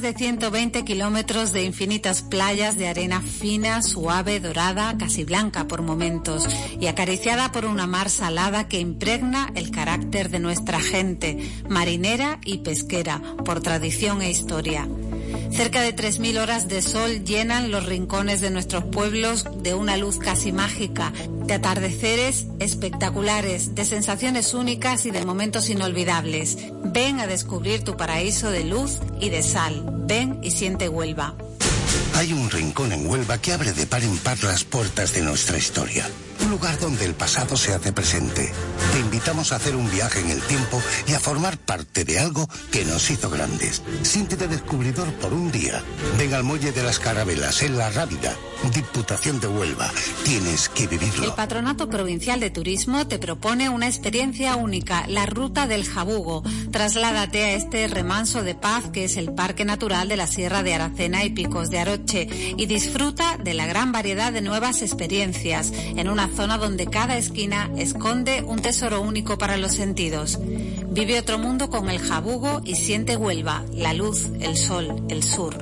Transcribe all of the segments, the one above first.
de 120 kilómetros de infinitas playas de arena fina, suave, dorada, casi blanca por momentos, y acariciada por una mar salada que impregna el carácter de nuestra gente, marinera y pesquera, por tradición e historia. Cerca de 3.000 horas de sol llenan los rincones de nuestros pueblos de una luz casi mágica, de atardeceres espectaculares, de sensaciones únicas y de momentos inolvidables. Ven a descubrir tu paraíso de luz y de sal. Ven y siente Huelva. Hay un rincón en Huelva que abre de par en par las puertas de nuestra historia. Un lugar donde el pasado se hace presente. Te invitamos a hacer un viaje en el tiempo y a formar parte de algo que nos hizo grandes. Siéntete descubridor por un día. Ven al Muelle de las Carabelas, en La Rábida, Diputación de Huelva. Tienes que vivirlo. El Patronato Provincial de Turismo te propone una experiencia única, la Ruta del Jabugo. Trasládate a este remanso de paz que es el Parque Natural de la Sierra de Aracena y Picos de Aroche y disfruta de la gran variedad de nuevas experiencias en una zona donde cada esquina esconde un tesoro único para los sentidos. Vive otro mundo con el Jabugo y siente Huelva, la luz, el sol, el sur.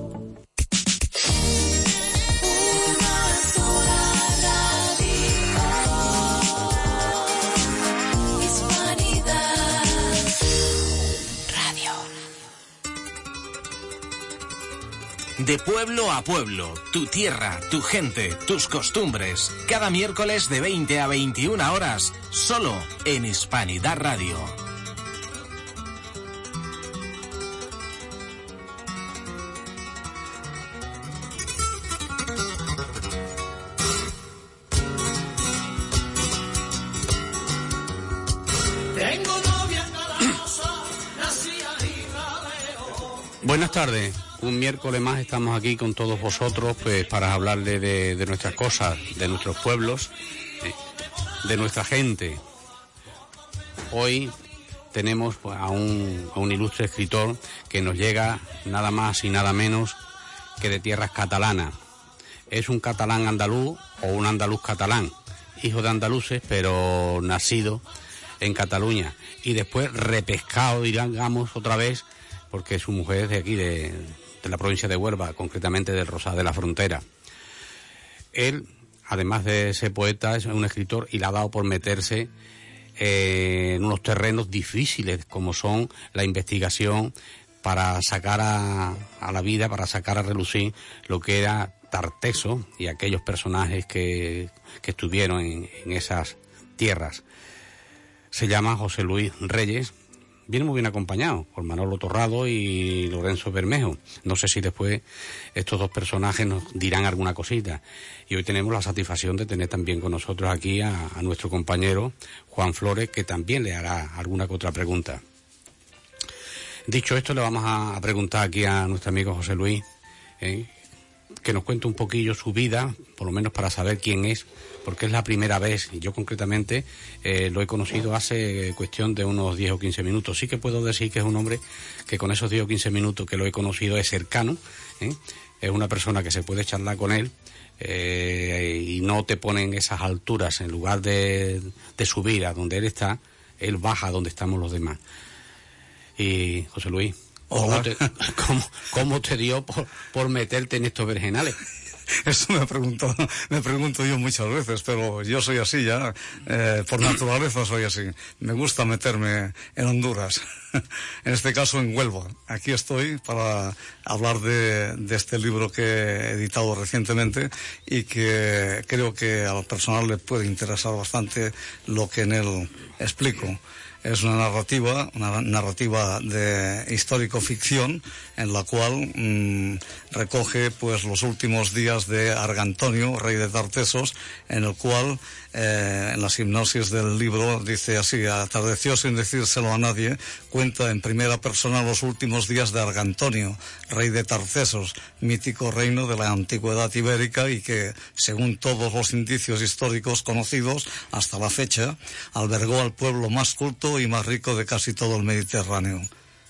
De pueblo a pueblo, tu tierra, tu gente, tus costumbres. Cada miércoles de 20 a 21 horas, solo en Hispanidad Radio. Buenas tardes. Un miércoles más estamos aquí con todos vosotros pues para hablarle de nuestras cosas, de nuestros pueblos, de nuestra gente. Hoy tenemos pues, a un ilustre escritor que nos llega nada más y nada menos que de tierras catalanas. Es un catalán andaluz o un andaluz catalán, hijo de andaluces pero nacido en Cataluña y después repescado, digamos, otra vez porque su mujer es de aquí, de la provincia de Huelva, concretamente del Rosal de la Frontera. Él, además de ser poeta, es un escritor y le ha dado por meterse en unos terrenos difíciles como son la investigación para sacar a la vida, para sacar a relucir lo que era Tarteso y aquellos personajes que estuvieron en esas tierras. Se llama José Luis Reyes. Viene muy bien acompañado por Manolo Torrado y Lorenzo Bermejo. No sé si después estos dos personajes nos dirán alguna cosita. Y hoy tenemos la satisfacción de tener también con nosotros aquí a nuestro compañero Juan Flores, que también le hará alguna que otra pregunta. Dicho esto, le vamos a preguntar aquí a nuestro amigo José Luis, que nos cuente un poquillo su vida, por lo menos para saber quién es, porque es la primera vez, y yo concretamente lo he conocido hace cuestión de unos 10 o 15 minutos. Sí que puedo decir que es un hombre que con esos 10 o 15 minutos que lo he conocido es cercano, es una persona que se puede charlar con él, y no te pone en esas alturas, en lugar de subir a donde él está, él baja donde estamos los demás. Y José Luis, ¿cómo te dio por meterte en estos vergenales? Eso me pregunto yo muchas veces, pero yo soy así ya, por naturaleza soy así. Me gusta meterme en Honduras, en este caso en Huelva. Aquí estoy para hablar de este libro que he editado recientemente y que creo que al personal le puede interesar bastante lo que en él explico. Es una narrativa de histórico-ficción en la cual recoge pues los últimos días de Argantonio, rey de Tartesos, en el cual en la hipnosis del libro dice así: atardeció sin decírselo a nadie, cuenta en primera persona los últimos días de Argantonio, rey de Tartesos, mítico reino de la antigüedad ibérica y que, según todos los indicios históricos conocidos hasta la fecha, albergó al pueblo más culto y más rico de casi todo el Mediterráneo.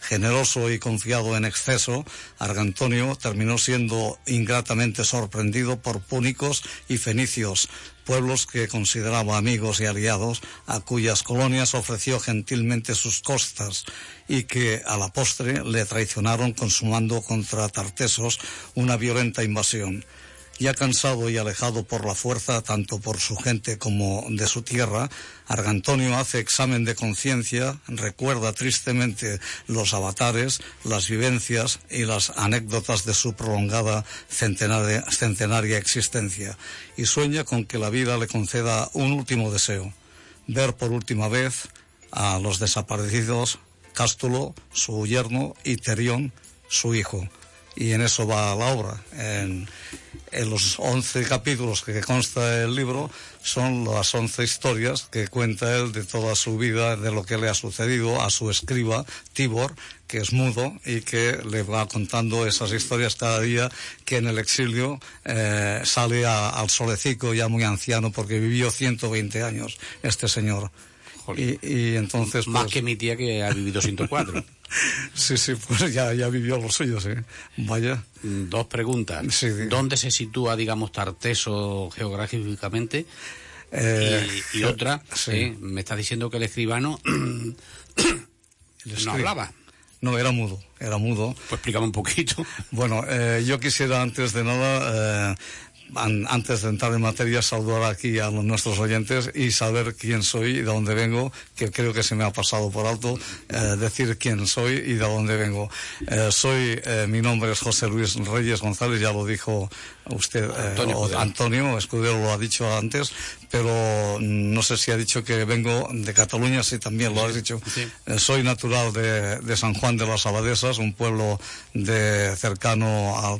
Generoso y confiado en exceso, Argantonio terminó siendo ingratamente sorprendido por púnicos y fenicios, pueblos que consideraba amigos y aliados, a cuyas colonias ofreció gentilmente sus costas y que a la postre le traicionaron consumando contra Tartesos una violenta invasión. Ya cansado y alejado por la fuerza, tanto por su gente como de su tierra, Argantonio hace examen de conciencia, recuerda tristemente los avatares, las vivencias y las anécdotas de su prolongada centenaria existencia, y sueña con que la vida le conceda un último deseo: ver por última vez a los desaparecidos Cástulo, su yerno, y Terión, su hijo. Y en eso va la obra. En los 11 capítulos que consta el libro son las 11 historias que cuenta él de toda su vida, de lo que le ha sucedido a su escriba, Tibor, que es mudo y que le va contando esas historias cada día, que en el exilio sale al solecico ya muy anciano, porque vivió 120 años este señor. Y entonces... Pues, más que mi tía, que ha vivido 104. Sí, pues ya vivió lo suyo, sí. Vaya. 2 preguntas. Sí. ¿Dónde se sitúa, digamos, Tarteso geográficamente? Y otra, sí. Me está diciendo que el escribano no hablaba. No, era mudo. Pues explícame un poquito. Bueno, yo quisiera antes de nada... antes de entrar en materia, saludar aquí a nuestros oyentes y saber quién soy y de dónde vengo, que creo que se me ha pasado por alto decir quién soy y de dónde vengo. Mi nombre es José Luis Reyes González, ya lo dijo usted, Antonio Escudero lo ha dicho antes, pero no sé si ha dicho que vengo de Cataluña, sí, también lo has dicho. Sí. Soy natural de San Juan de las Abadesas, un pueblo cercano al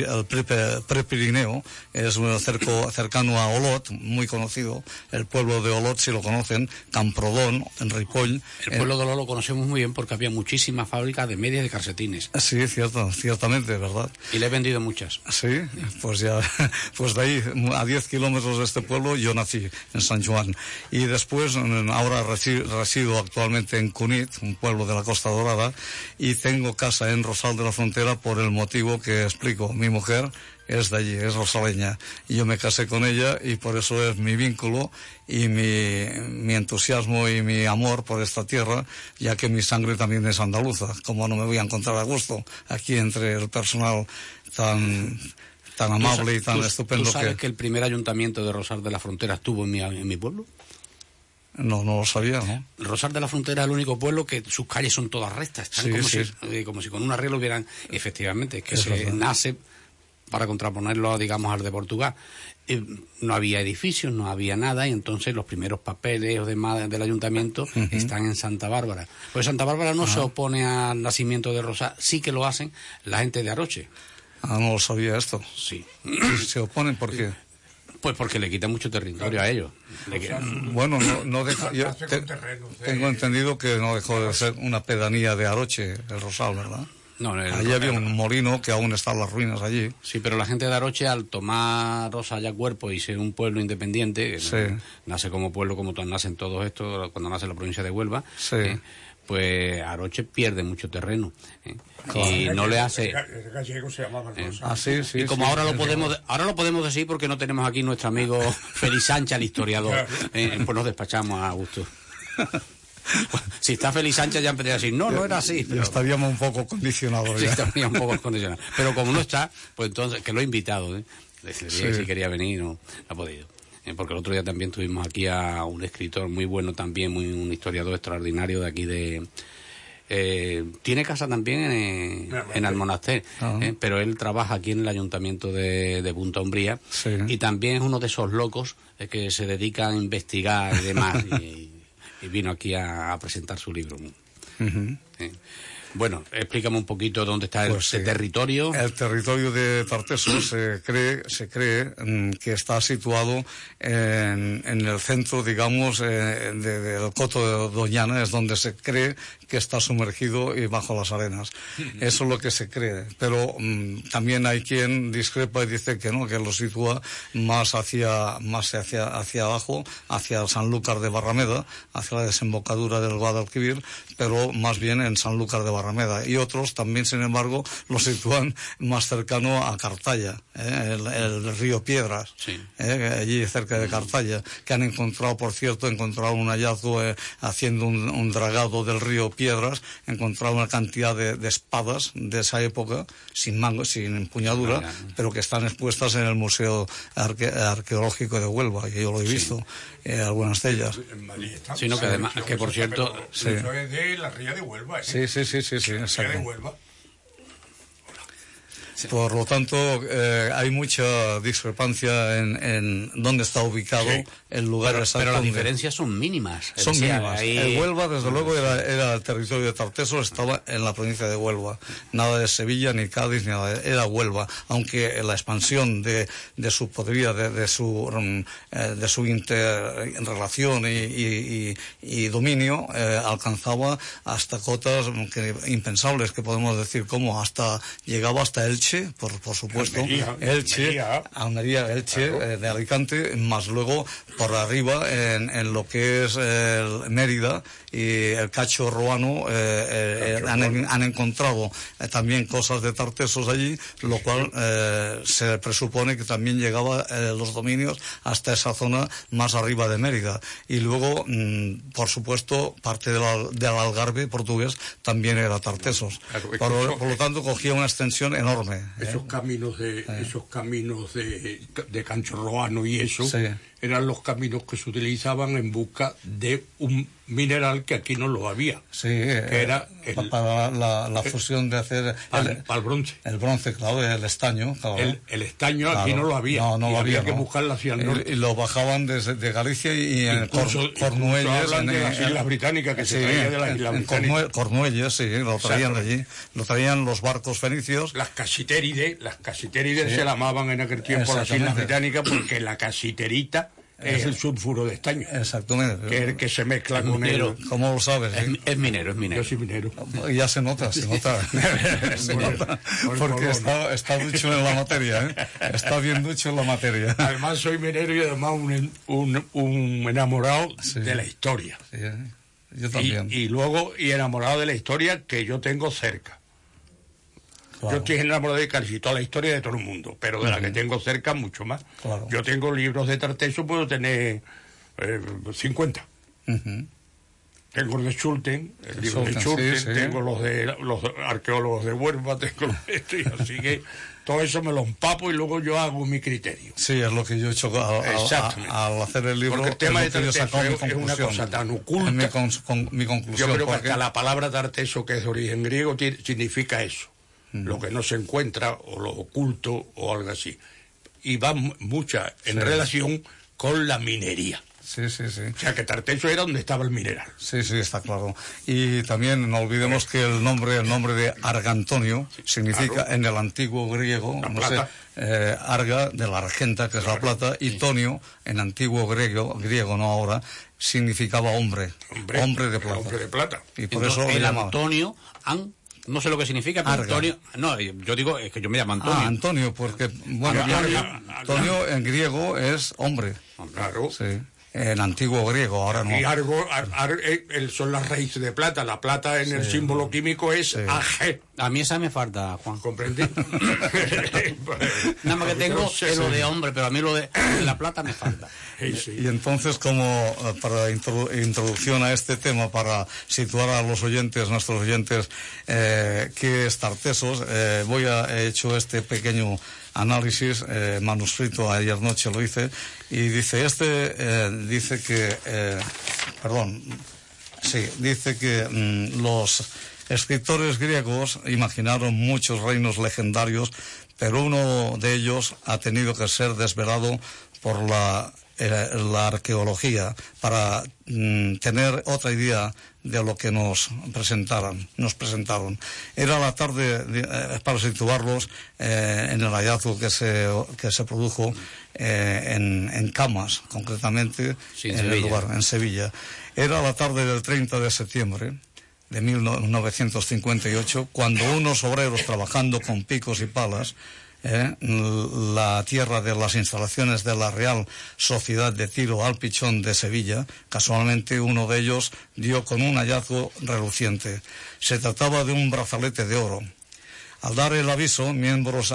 Prepirineo, es cercano a Olot, muy conocido, el pueblo de Olot, si lo conocen, Camprodón, en Ripoll. El pueblo de Olot lo conocemos muy bien porque había muchísimas fábricas de medias de calcetines. Sí, ciertamente, ¿verdad? Y le he vendido muchas. Sí, pues de ahí, a 10 kilómetros de este pueblo, yo nací en San Juan. Y después, ahora resido actualmente en Cunit, un pueblo de la Costa Dorada, y tengo casa en Rosal de la Frontera por el motivo que explico. Mi mujer es de allí, es rosaleña, y yo me casé con ella, y por eso es mi vínculo y mi entusiasmo y mi amor por esta tierra, ya que mi sangre también es andaluza. Como no me voy a encontrar a gusto aquí entre el personal tan amable y tan estupendo. ¿Tú sabes que el primer ayuntamiento de Rosal de la Frontera estuvo en mi pueblo? No lo sabía, ¿no? Rosal de la Frontera es el único pueblo que sus calles son todas rectas, están como si con un arreglo hubieran, efectivamente, que se nace para contraponerlo, digamos, al de Portugal. No había edificios, no había nada, y entonces los primeros papeles del ayuntamiento están en Santa Bárbara. Pues Santa Bárbara no se opone al nacimiento de Rosal, sí que lo hacen la gente de Aroche. No lo sabía esto. Sí. ¿Se oponen por qué? Pues porque le quita mucho territorio a ellos. Bueno, no deja... tengo entendido que no dejó de ser una pedanía de Aroche, el Rosal, ¿verdad? No, allí había un molino que aún está en las ruinas allí. Sí, pero la gente de Aroche, al tomar Rosal ya cuerpo y ser un pueblo independiente, nace como pueblo como nacen todos estos, cuando nace la provincia de Huelva, pues Aroche pierde mucho terreno. Y no le hace... El gallego se llamaba Rosal. Sí, y como ahora lo podemos decir porque no tenemos aquí nuestro amigo Félix Sánchez, el historiador, pues nos despachamos a gusto. Si está Félix Sánchez ya empezaría a decir, no era así. Pero... estaríamos un poco condicionados. Sí, estaríamos un poco condicionados. Pero como no está, pues entonces, que lo he invitado, decidiría si quería venir, no ha podido. Porque el otro día también tuvimos aquí a un escritor muy bueno también, un historiador extraordinario de aquí de... tiene casa también en Almonaster, pero él trabaja aquí en el ayuntamiento de Punta Umbría, y también es uno de esos locos que se dedica a investigar y demás, y vino aquí a presentar su libro. Bueno, explícame un poquito dónde está ese territorio. El territorio de Tartesos se cree que está situado en el centro, digamos, del Coto de Doñana, es donde se cree que está sumergido y bajo las arenas. Eso es lo que se cree. Pero también hay quien discrepa y dice que no, que lo sitúa más hacia abajo, hacia Sanlúcar de Barrameda, hacia la desembocadura del Guadalquivir, pero más bien en Sanlúcar de Barrameda, y otros también, sin embargo, lo sitúan más cercano a Cartaya, el río Piedras, sí. Allí cerca de Cartaya, que han encontrado, por cierto, un hallazgo haciendo un dragado del río Piedras, encontraron una cantidad de espadas de esa época, sin mango, sin empuñadura, pero que están expuestas en el Museo Arqueológico de Huelva, y yo lo he visto, algunas de ellas. Sino que además, que por cierto... Eso es de la ría de Huelva, Sí, exacto. La ría de Huelva. Por lo tanto, hay mucha discrepancia en dónde está ubicado el lugar exacto. Pero las diferencias son mínimas. Son mínimas. El Huelva, desde luego, era el territorio de Tartesos, estaba en la provincia de Huelva. Nada de Sevilla, ni Cádiz, ni nada. Era Huelva. Aunque la expansión de su poderío, de su interrelación y dominio, alcanzaba hasta cotas impensables, que podemos decir, como llegaba hasta Elche, por supuesto, Almería, Elche, claro. De Alicante, más luego por arriba en lo que es Mérida y el Cacho Ruano, han encontrado también cosas de Tartesos allí, lo cual se presupone que también llegaba los dominios hasta esa zona más arriba de Mérida. Y luego, por supuesto, parte del Algarve portugués también era Tartesos. Claro, por lo tanto, cogía una extensión enorme. Esos caminos de Cancho Roano y eso, eran los caminos que se utilizaban en busca de un mineral que aquí no lo había. Sí, que era para la fusión de hacer... Para el bronce. El bronce, claro, el estaño. Claro. El estaño aquí no lo había. No lo había, que buscarlo hacia el norte. Y lo bajaban desde Galicia y en Cornuelles. Hablan de las Islas Británicas, que se traía de las Islas Británicas. Cornuelles, sí, lo traían de allí. Lo traían los barcos fenicios. Las casitérides se la llamaban en aquel tiempo las Islas Británicas, porque la casiterita es el sulfuro de estaño. Exactamente. Que se mezcla con el... ¿Cómo lo sabes? Es minero. Yo soy minero. Ya se nota. Porque está ducho en la materia, Está bien ducho en la materia. Además soy minero y además un enamorado de la historia. Sí, yo también. Y enamorado de la historia que yo tengo cerca. Claro. Yo estoy enamorado de casi toda la historia de todo el mundo, pero de la que tengo cerca mucho más. Claro. Yo tengo libros de Tarteso, puedo tener 50. Tengo el de Schulten, el libro de Schulten, tengo los arqueólogos de Huelva, tengo los de esto, y así que todo eso me lo empapo y luego yo hago mi criterio. Sí, es lo que yo he hecho al hacer el libro. Porque el tema de Tarteso es una cosa tan oculta. Mi conclusión. Yo creo que hasta la palabra Tarteso, que es de origen griego, significa eso. Lo que no se encuentra, o lo oculto, o algo así. Y va mucha en relación con la minería. Sí. O sea, que Tarteso era donde estaba el mineral. Sí, está claro. Y también no olvidemos que el nombre de Argantonio significa, en el antiguo griego, arga, de la argenta, que es la plata, y tonio, en antiguo griego, no ahora, significaba hombre de plata. Hombre de plata. Y por eso el Antonio, no sé lo que sí,, pero Antonio... No, yo digo, es que yo me llamo Antonio. Antonio, porque, bueno, Antonio en griego es hombre. Claro. Sí. En antiguo griego, ahora no. Y son las raíces de plata. La plata en el símbolo químico es AG. A mí esa me falta, Juan. ¿Comprendí? Nada más que tengo es lo de hombre, pero a mí lo de la plata me falta. Y entonces, como para introducción a este tema, para situar a los oyentes, nuestros oyentes, qué es Tartesos, he hecho este pequeño análisis manuscrito, ayer noche lo hice, y dice que los escritores griegos imaginaron muchos reinos legendarios, pero uno de ellos ha tenido que ser desvelado por la arqueología para tener otra idea de lo que nos presentaron. Era la tarde, para situarlos, en el hallazgo que se produjo en Camas, concretamente, en el lugar, en Sevilla. Era la tarde del 30 de septiembre de 1958, cuando unos obreros, trabajando con picos y palas, la tierra de las instalaciones de la Real Sociedad de Tiro al Pichón de Sevilla. Casualmente uno de ellos dio con un hallazgo reluciente. Se trataba de un brazalete de oro. Al dar el aviso, miembros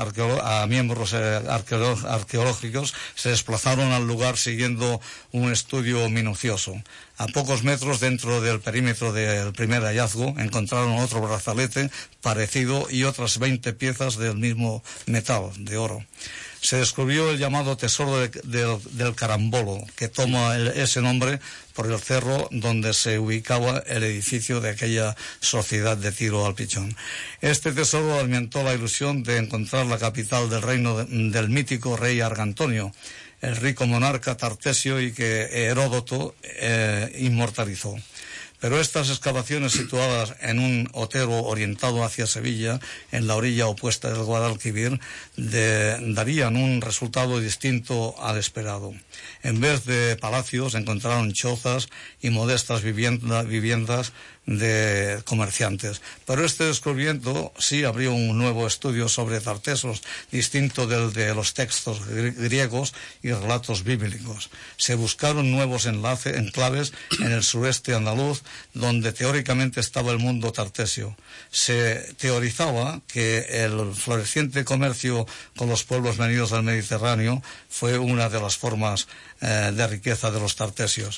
arqueológicos se desplazaron al lugar siguiendo un estudio minucioso. A pocos metros dentro del perímetro del primer hallazgo encontraron otro brazalete parecido y otras 20 piezas del mismo metal, de oro. Se descubrió el llamado tesoro del Carambolo, que toma ese nombre por el cerro donde se ubicaba el edificio de aquella sociedad de tiro al pichón. Este tesoro alimentó la ilusión de encontrar la capital del reino del mítico rey Argantonio, el rico monarca Tartesio, y que Heródoto inmortalizó. Pero estas excavaciones situadas en un otero orientado hacia Sevilla, en la orilla opuesta del Guadalquivir, darían un resultado distinto al esperado. En vez de palacios encontraron chozas y modestas viviendas de comerciantes. Pero este descubrimiento sí abrió un nuevo estudio sobre Tartesos, distinto del de los textos griegos y relatos bíblicos. Se buscaron nuevos enclaves en el sureste andaluz, donde teóricamente estaba el mundo tartesio. Se teorizaba que el floreciente comercio con los pueblos venidos del Mediterráneo fue una de las formas de riqueza de los tartesios.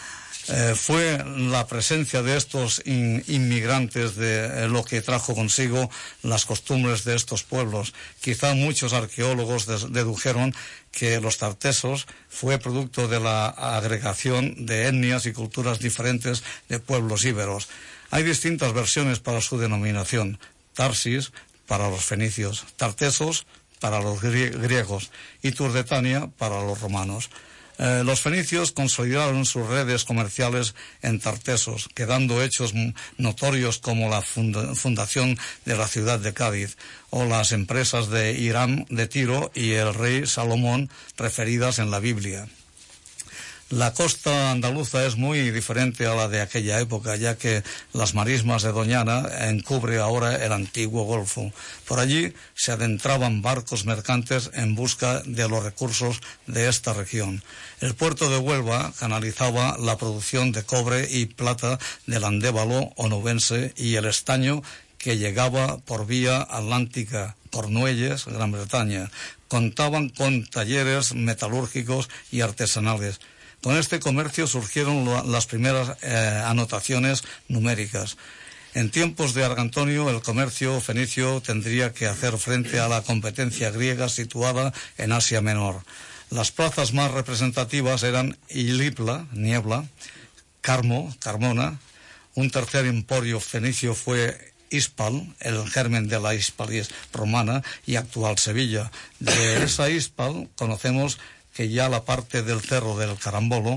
Fue la presencia de estos inmigrantes de lo que trajo consigo las costumbres de estos pueblos. Quizá muchos arqueólogos dedujeron que los tartesos fue producto de la agregación de etnias y culturas diferentes de pueblos íberos. Hay distintas versiones para su denominación: Tarsis para los fenicios, Tartesos para los griegos y Turdetania para los romanos. Los fenicios consolidaron sus redes comerciales en Tartesos, quedando hechos notorios como la fundación de la ciudad de Cádiz o las empresas de Hiram de Tiro y el rey Salomón referidas en la Biblia. La costa andaluza es muy diferente a la de aquella época, ya que las marismas de Doñana encubre ahora el antiguo Golfo. Por allí se adentraban barcos mercantes en busca de los recursos de esta región. El puerto de Huelva canalizaba la producción de cobre y plata del Andévalo onubense y el estaño que llegaba por vía atlántica, Cornualles, Gran Bretaña. Contaban con talleres metalúrgicos y artesanales. Con este comercio surgieron las primeras anotaciones numéricas. En tiempos de Argantonio, el comercio fenicio tendría que hacer frente a la competencia griega situada en Asia Menor. Las plazas más representativas eran Ilipla, Niebla, Carmo, Carmona. Un tercer emporio fenicio fue Hispal, el germen de la Hispalis romana y actual Sevilla. De esa Hispal conocemos que ya la parte del cerro del Carambolo,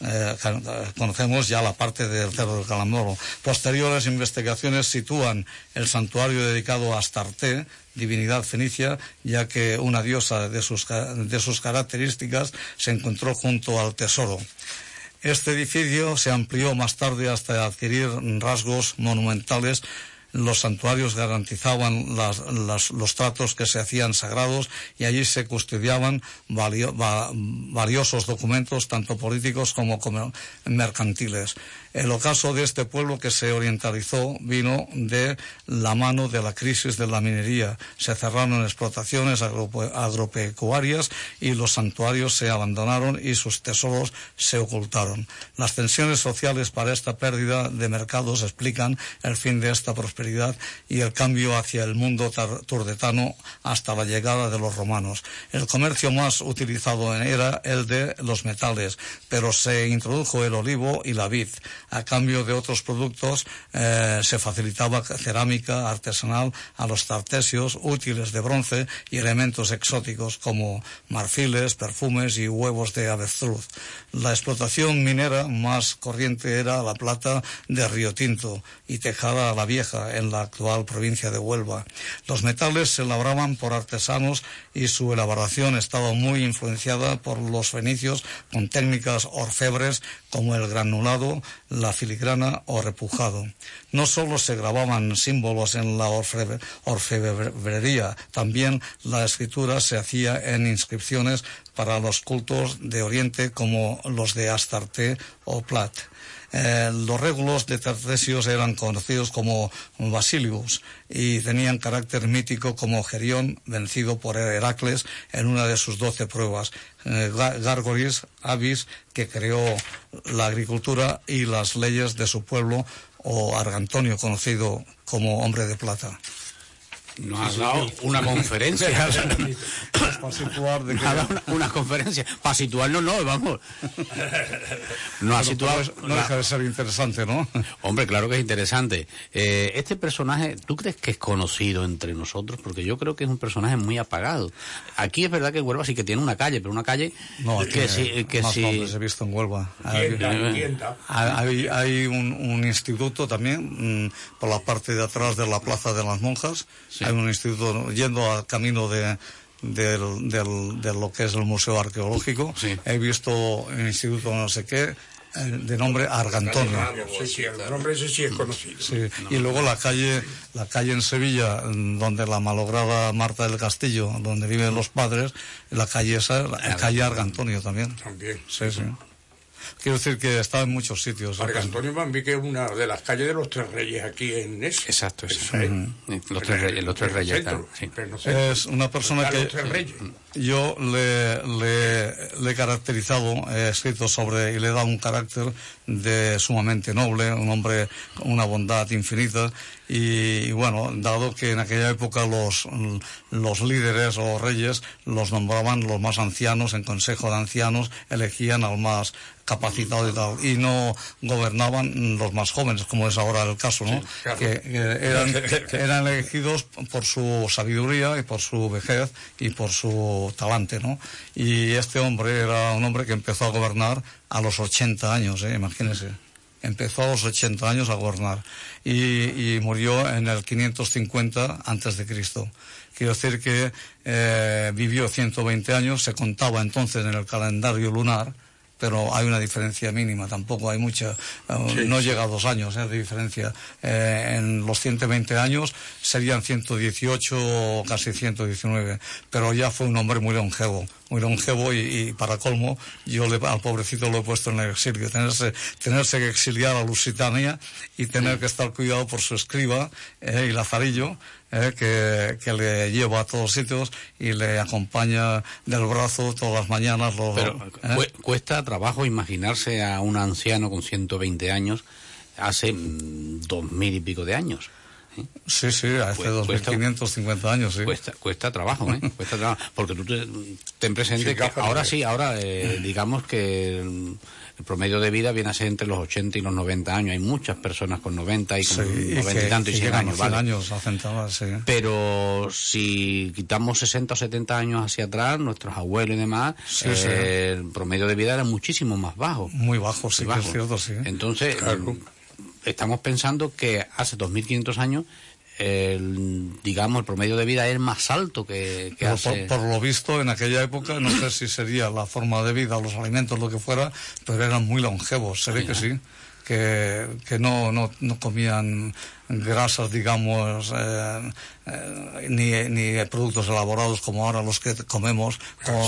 Posteriores investigaciones sitúan el santuario dedicado a Astarte, divinidad fenicia, ya que una diosa de sus características se encontró junto al tesoro. Este edificio se amplió más tarde hasta adquirir rasgos monumentales. Los santuarios garantizaban los tratos que se hacían sagrados y allí se custodiaban valiosos documentos, tanto políticos como mercantiles. El ocaso de este pueblo que se orientalizó vino de la mano de la crisis de la minería. Se cerraron explotaciones agropecuarias y los santuarios se abandonaron y sus tesoros se ocultaron. Las tensiones sociales para esta pérdida de mercados explican el fin de esta prosperidad y el cambio hacia el mundo turdetano hasta la llegada de los romanos. El comercio más utilizado era el de los metales, pero se introdujo el olivo y la vid. A cambio de otros productos se facilitaba cerámica artesanal a los tartesios, útiles de bronce y elementos exóticos como marfiles, perfumes y huevos de avestruz. La explotación minera más corriente era la plata de Río Tinto y Tejada la Vieja, en la actual provincia de Huelva. Los metales se labraban por artesanos y su elaboración estaba muy influenciada por los fenicios con técnicas orfebres como el granulado, la la filigrana o repujado. No solo se grababan símbolos en la orfebrería, también la escritura se hacía en inscripciones para los cultos de Oriente como los de Astarte o Plat. Los régulos de Tartesios eran conocidos como Basilius y tenían carácter mítico como Gerión, vencido por Heracles en una de sus 12 pruebas, Gárgoris, Avis, que creó la agricultura y las leyes de su pueblo, o Argantonio, conocido como hombre de plata. Nos has dado una conferencia. Para situar de que... Nos has dado una conferencia. Para situarnos, no, vamos. Nos ha situado... No deja de ser interesante, ¿no? Hombre, claro que es interesante. Este personaje, ¿tú crees que es conocido entre nosotros? Porque yo creo que es un personaje muy apagado. Aquí es verdad que Huelva sí que tiene una calle, pero una calle... No, aquí más nombres he visto en Huelva. Hay un instituto también, por la parte de atrás de la Plaza de las Monjas. Sí. Hay un instituto yendo al camino de lo que es el Museo Arqueológico. Sí. He visto un instituto no sé qué, de nombre Argantonio. Sí, el nombre ese sí es conocido. Sí. Y luego la calle en Sevilla, donde la malograda Marta del Castillo, donde viven los padres, la calle esa, la calle Argantonio también. También. Sí, sí. Quiero decir que está en muchos sitios. Argantonio Bambi, que es una de las calles de los Tres Reyes aquí en ese. Exacto, eso. Los Tres Reyes. Sí. No sé, es una persona que yo le he caracterizado, he escrito sobre y le he dado un carácter de sumamente noble, un hombre con una bondad infinita. Y bueno, dado que en aquella época los líderes o reyes los nombraban los más ancianos en consejo de ancianos, elegían al más capacitado y tal, y no gobernaban los más jóvenes, como es ahora el caso, ¿no? Sí, claro. que eran elegidos por su sabiduría y por su vejez y por su talante, ¿no? Y este hombre era un hombre que empezó a gobernar a los 80 años, imagínense. Empezó a los 80 años a gobernar y murió en el 550 antes de Cristo. Quiero decir que vivió 120 años, se contaba entonces en el calendario lunar, pero hay una diferencia mínima, tampoco hay mucha, no llega a 2 años de diferencia. En los 120 años serían 118 o casi 119, pero ya fue un hombre muy longevo y para colmo, yo al pobrecito lo he puesto en el exilio, tenerse que exiliar a Lusitania y tener que estar cuidado por su escriba y Lazarillo, que le lleva a todos sitios y le acompaña del brazo todas las mañanas. Pero cuesta trabajo imaginarse a un anciano con 120 años hace 2000 y pico de años. Sí, hace 2550 años, sí. Cuesta trabajo, cuesta trabajo, porque tú ten presente que ahora digamos que el promedio de vida viene a ser entre los 80 y los 90 años. Hay muchas personas con 90 y con 90 y tantos y 100 años, ¿vale? Años sí. Pero si quitamos 60 o 70 años hacia atrás, nuestros abuelos y demás, el promedio de vida era muchísimo más bajo. Muy bajo, sí, que es cierto, sí. Entonces, estamos pensando que hace 2500 años el promedio de vida es más alto que hace... por lo visto, en aquella época, no sé si sería la forma de vida, los alimentos, lo que fuera, pero eran muy longevos, se ve que sí, que no comían grasas, digamos, ni productos elaborados como ahora los que comemos,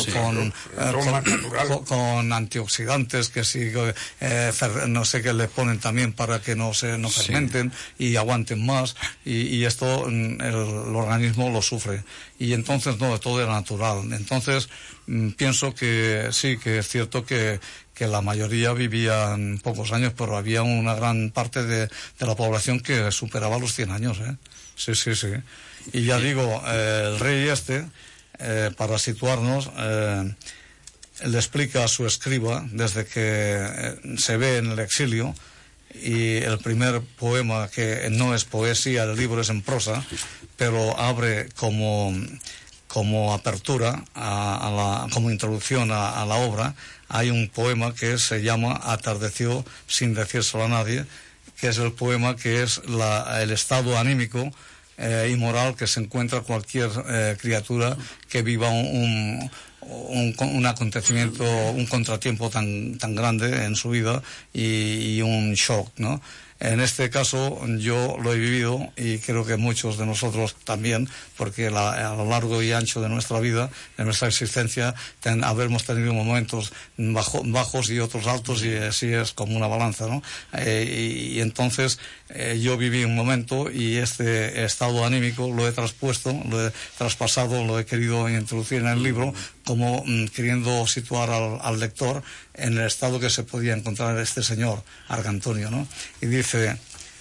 con antioxidantes que sí, no sé qué le ponen también para que no fermenten y aguanten más, y esto el organismo lo sufre, y entonces todo era natural. Entonces pienso que sí, que es cierto que la mayoría vivían pocos años, pero había una gran parte de la población que superaba los 100 años, Sí. Y ya digo, el rey para situarnos, le explica a su escriba, desde que se ve en el exilio, y el primer poema, que no es poesía, el libro es en prosa, pero abre como apertura, como introducción a la obra, hay un poema que se llama Atardeció sin decírselo a nadie, que es el poema que es el estado anímico inmoral que se encuentra cualquier criatura que viva un acontecimiento, un contratiempo tan grande en su vida y un shock, ¿no? En este caso yo lo he vivido y creo que muchos de nosotros también, porque a lo largo y ancho de nuestra vida, de nuestra existencia, habremos tenido momentos bajos y otros altos, y así es como una balanza, ¿no? Y entonces yo viví un momento y este estado anímico lo he traspasado, lo he querido introducir en el libro, como queriendo situar al lector en el estado que se podía encontrar este señor Argantonio, ¿no? Y dice: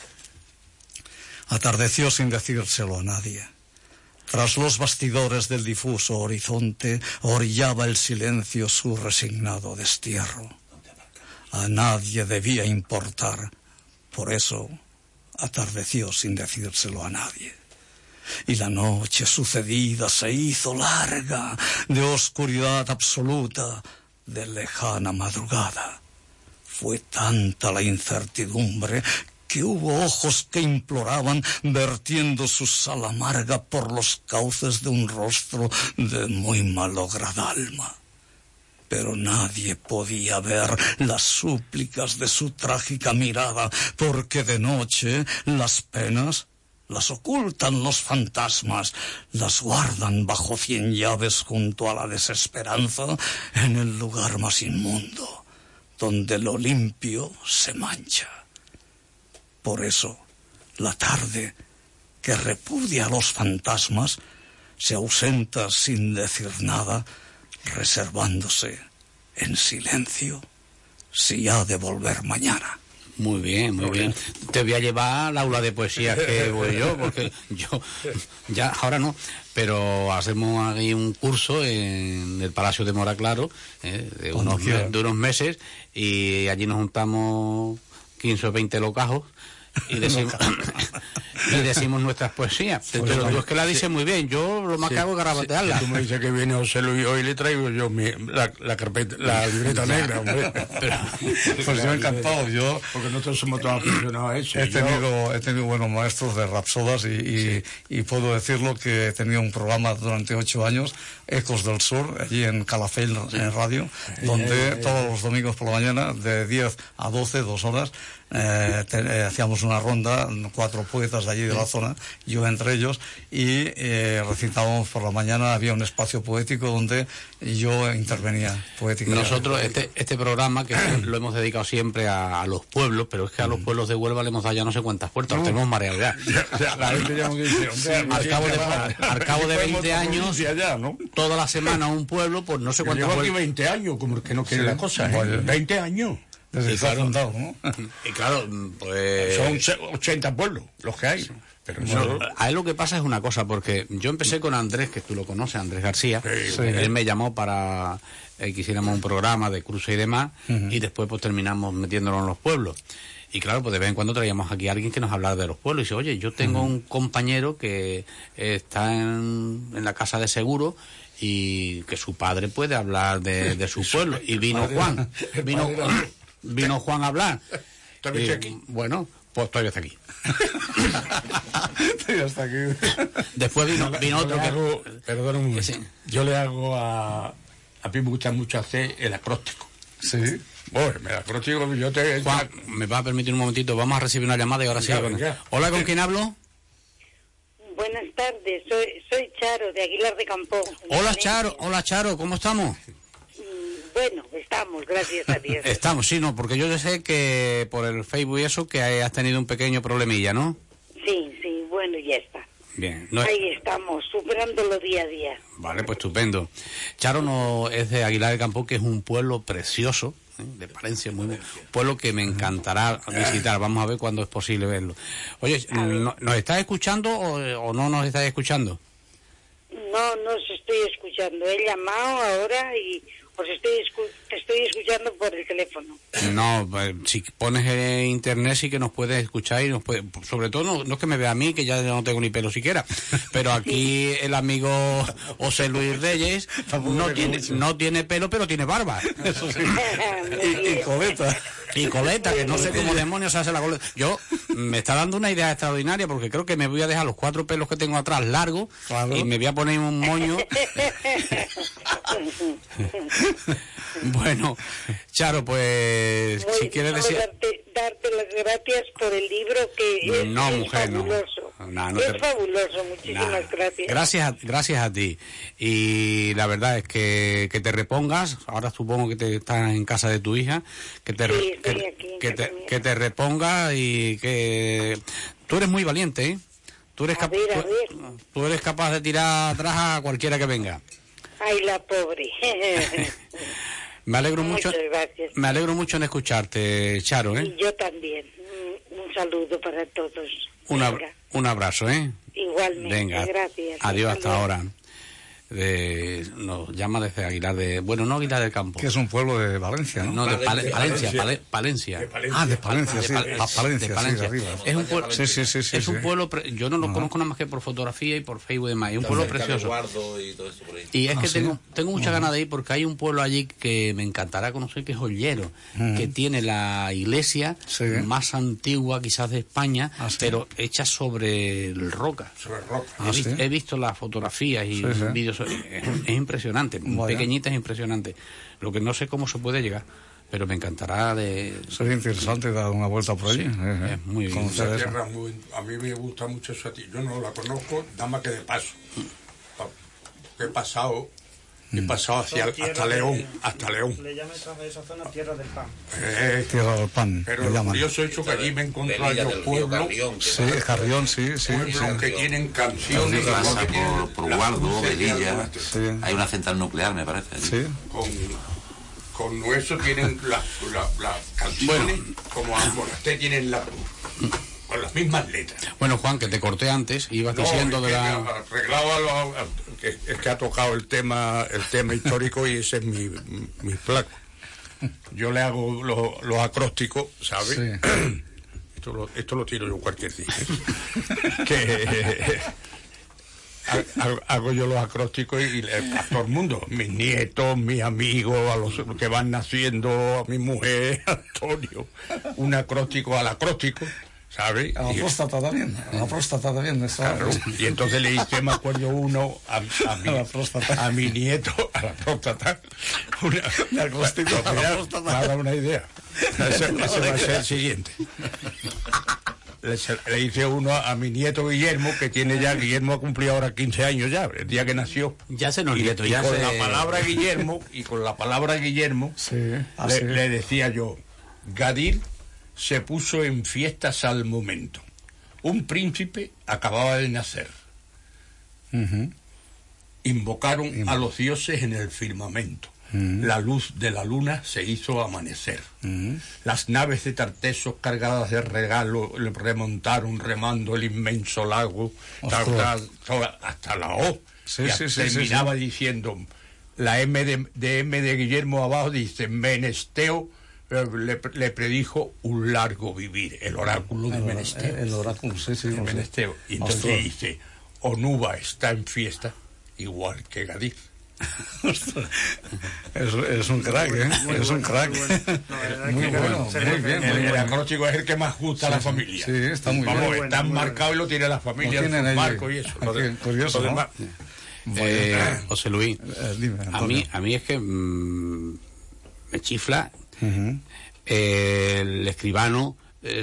atardeció sin decírselo a nadie. Tras los bastidores del difuso horizonte orillaba el silencio su resignado destierro. A nadie debía importar, por eso atardeció sin decírselo a nadie. Y la noche sucedida se hizo larga, de oscuridad absoluta, de lejana madrugada. Fue tanta la incertidumbre que hubo ojos que imploraban, vertiendo su sal amarga por los cauces de un rostro de muy malograda alma. Pero nadie podía ver las súplicas de su trágica mirada, porque de noche las penas las ocultan los fantasmas, las guardan bajo 100 llaves junto a la desesperanza, en el lugar más inmundo, donde lo limpio se mancha. Por eso, la tarde, que repudia a los fantasmas, se ausenta sin decir nada, reservándose en silencio si ha de volver mañana. Muy bien, muy bien. Te voy a llevar al aula de poesía que voy yo, porque yo ya ahora no, pero hacemos ahí un curso en el Palacio de Mora Claro de unos meses, y allí nos juntamos 15 o 20 locajos y decimos nuestras poesas. Pero tú es que la dices muy bien, yo lo más que hago es garabatearla. Tú me dices que viene José Luis hoy, le traigo yo la carpeta, la libreta negra, hombre. Pues yo encantado, porque nosotros somos todos aficionados a eso. He tenido buenos maestros de rapsodas y puedo decirlo que he tenido un programa durante 8 años, Ecos del Sur, allí en Calafell, en radio, donde todos los domingos por la mañana, de 10 a 12, 2 horas, hacíamos una ronda, 4 poetas de allí de la zona, yo entre ellos, y recitábamos por la mañana. Había un espacio poético donde yo intervenía poéticamente. Nosotros este programa, que lo hemos dedicado siempre a los pueblos, pero es que a los pueblos de Huelva le hemos dado ya no sé cuántas puertas, tenemos mareado ya. La gente ya me dice, al cabo de 20 años, ¿no? Toda la semana un pueblo, pues no sé cuántas vueltas. Llevo aquí 20 años, como que no quiere la cosa, ¿eh? 20 años. Desde que se ha fundado, ¿no? Y claro, pues... Son 80 pueblos los que hay. Pero no, a él lo que pasa es una cosa, porque yo empecé con Andrés, que tú lo conoces, Andrés García. Sí. Él me llamó para que hiciéramos un programa de cruce y demás, y después pues terminamos metiéndonos en los pueblos. Y claro, pues de vez en cuando traíamos aquí a alguien que nos hablara de los pueblos. Y dice, oye, yo tengo un compañero que está en la casa de seguro, y que su padre puede hablar de su pueblo. Y vino Juan. Vino Juan a hablar. ¿Todavía está aquí? Bueno, pues todavía está aquí. Todavía está aquí. Después vino otro que... Perdón un momento. Sí. Yo le hago a mí me gusta mucho hacer el acróstico. Sí. Bueno, el acróstico yo te... Juan, ¿me va a permitir un momentito? Vamos a recibir una llamada y ahora sí. Hola, ¿con quién hablo? Buenas tardes, soy Charo, de Aguilar de Campo. Hola Charo, ¿cómo estamos? Bueno, estamos, gracias a Dios. Estamos, sí, no, porque yo sé que por el Facebook y eso, que has tenido un pequeño problemilla, ¿no? Sí, bueno, ya está. Bien. Ahí estamos, superándolo día a día. Vale, pues estupendo. Charo no es de Aguilar de Campo, que es un pueblo precioso, de Palencia, un pueblo que me encantará visitar. Vamos a ver cuándo es posible verlo. Oye, ¿nos estás escuchando o no nos estás escuchando? No os estoy escuchando. He llamado ahora y te estoy escuchando por el teléfono. No, si pones en internet sí que nos puedes escuchar y nos puede, sobre todo no es que me vea a mí, que ya no tengo ni pelo siquiera, pero aquí el amigo José Luis Reyes no tiene pelo, pero tiene barba. Eso sí. y coleta. Y coleta, que no sé cómo demonios se hace la coleta. Yo, me está dando una idea extraordinaria, porque creo que me voy a dejar los 4 pelos que tengo atrás largos, claro, y me voy a poner un moño. Bueno, Charo, pues, si quieres decir... Darte las gracias por el libro, que es fabuloso. Es fabuloso, muchísimas gracias. Gracias a ti. Y la verdad es que te repongas. Ahora supongo que estás en casa de tu hija. Que te repongas, y que tú eres muy valiente, ¿eh? Tú eres capaz de tirar atrás a cualquiera que venga. Ay, la pobre. Me alegro mucho. Gracias. Me alegro mucho en escucharte, Charo, ¿eh? Y yo también. Un saludo para todos. Un abrazo, ¿eh? Igualmente. Venga. Gracias. Adiós hasta ahora. Nos llama desde Aguilar no Aguilar del Campo. Que es un pueblo de Valencia, ¿no? No, de Palencia. Ah, de Palencia, sí. Palencia, sí, de arriba. Es un pueblo, es un pueblo, yo no lo conozco nada más que por fotografía y por Facebook y demás. Es un pueblo precioso. Y es que tengo mucha ganas de ir, porque hay un pueblo allí que me encantará conocer, que es Ollero, que tiene la iglesia más antigua quizás de España, pero hecha sobre el roca. He visto las fotografías y vídeos. Es impresionante, pequeñita, es impresionante. Lo que no sé cómo se puede llegar, pero me encantará Sería interesante dar una vuelta por allí. Es muy bien. A mí me gusta mucho esa tierra. Yo no la conozco, nada más que de paso. He pasado hasta León. Le llaman a esa zona Tierra del Pan. Tierra del Pan. Pero lo curioso es que allí me he encontrado yo pueblos. Sí, Carrión, sí. Que tienen canciones. Pasa por Guardo, Velilla. Hay una central nuclear, me parece. Sí. Con eso tienen las canciones, como Almonaster tienen con las mismas letras. Bueno, Juan, que te corté antes, ibas diciendo de la... Es que ha tocado el tema histórico, y ese es mi flaco. Yo le hago los acrósticos, ¿sabes? Sí. Esto lo tiro yo cualquier día. Que hago yo los acrósticos y a todo el mundo, mis nietos, mis amigos, a los que van naciendo, a mi mujer, Antonio, un acróstico al acróstico, ¿sabes? A la próstata también. Claro. Y entonces le hice, me acuerdo, uno a mi nieto, a la próstata. Un acróstico a la próstata. Me ha dado una idea. Ese va a ser el siguiente. Le hice uno a mi nieto Guillermo, que tiene ya, Guillermo ha cumplido ahora 15 años ya, el día que nació. Ya se nos nieto, y con la palabra Guillermo, le decía yo, Gadir se puso en fiestas al momento. Un príncipe acababa de nacer. Invocaron a los dioses en el firmamento. La luz de la luna se hizo amanecer. Las naves de Tartesos cargadas de regalos remontaron remando el inmenso lago hasta la O. Terminaba diciendo, la M de Guillermo abajo dice, Menesteo le predijo un largo vivir, el oráculo de Menesteo. El oráculo, de Menesteo. Y entonces dice, Onuba está en fiesta igual que Gadir. Es un crack, ¿eh? Es un crack. Muy bueno, muy bien. El acróstico es el que más gusta a la familia. Sí, está muy bien. Vamos, está marcado y lo tiene la familia, el marco y eso. Curioso, ¿no? José Luis, dime, a mí es que me chifla el escribano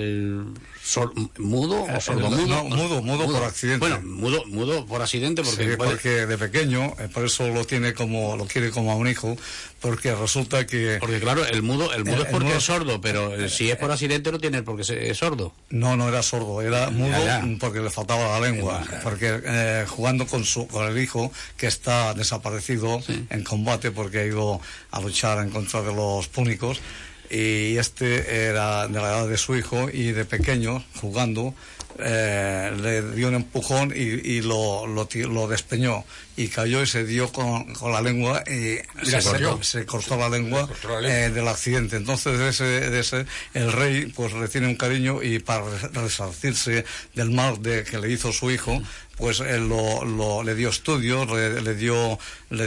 mudo o sordomudo. Mudo por accidente. Bueno, mudo por accidente porque de pequeño, por eso lo quiere como a un hijo, porque resulta que... Porque claro, el mudo es porque es sordo, pero si es por accidente no tiene por qué es sordo. No era sordo, era mudo porque le faltaba la lengua, porque jugando con el hijo, que está desaparecido en combate porque ha ido a luchar en contra de los púnicos, y este era de la edad de su hijo, y de pequeño, jugando, le dio un empujón y lo despeñó, y cayó y se dio con la lengua y se cortó la lengua del accidente. Entonces de ese el rey pues le tiene un cariño, y para resarcirse del mal que le hizo su hijo, pues él le dio estudios, le dio,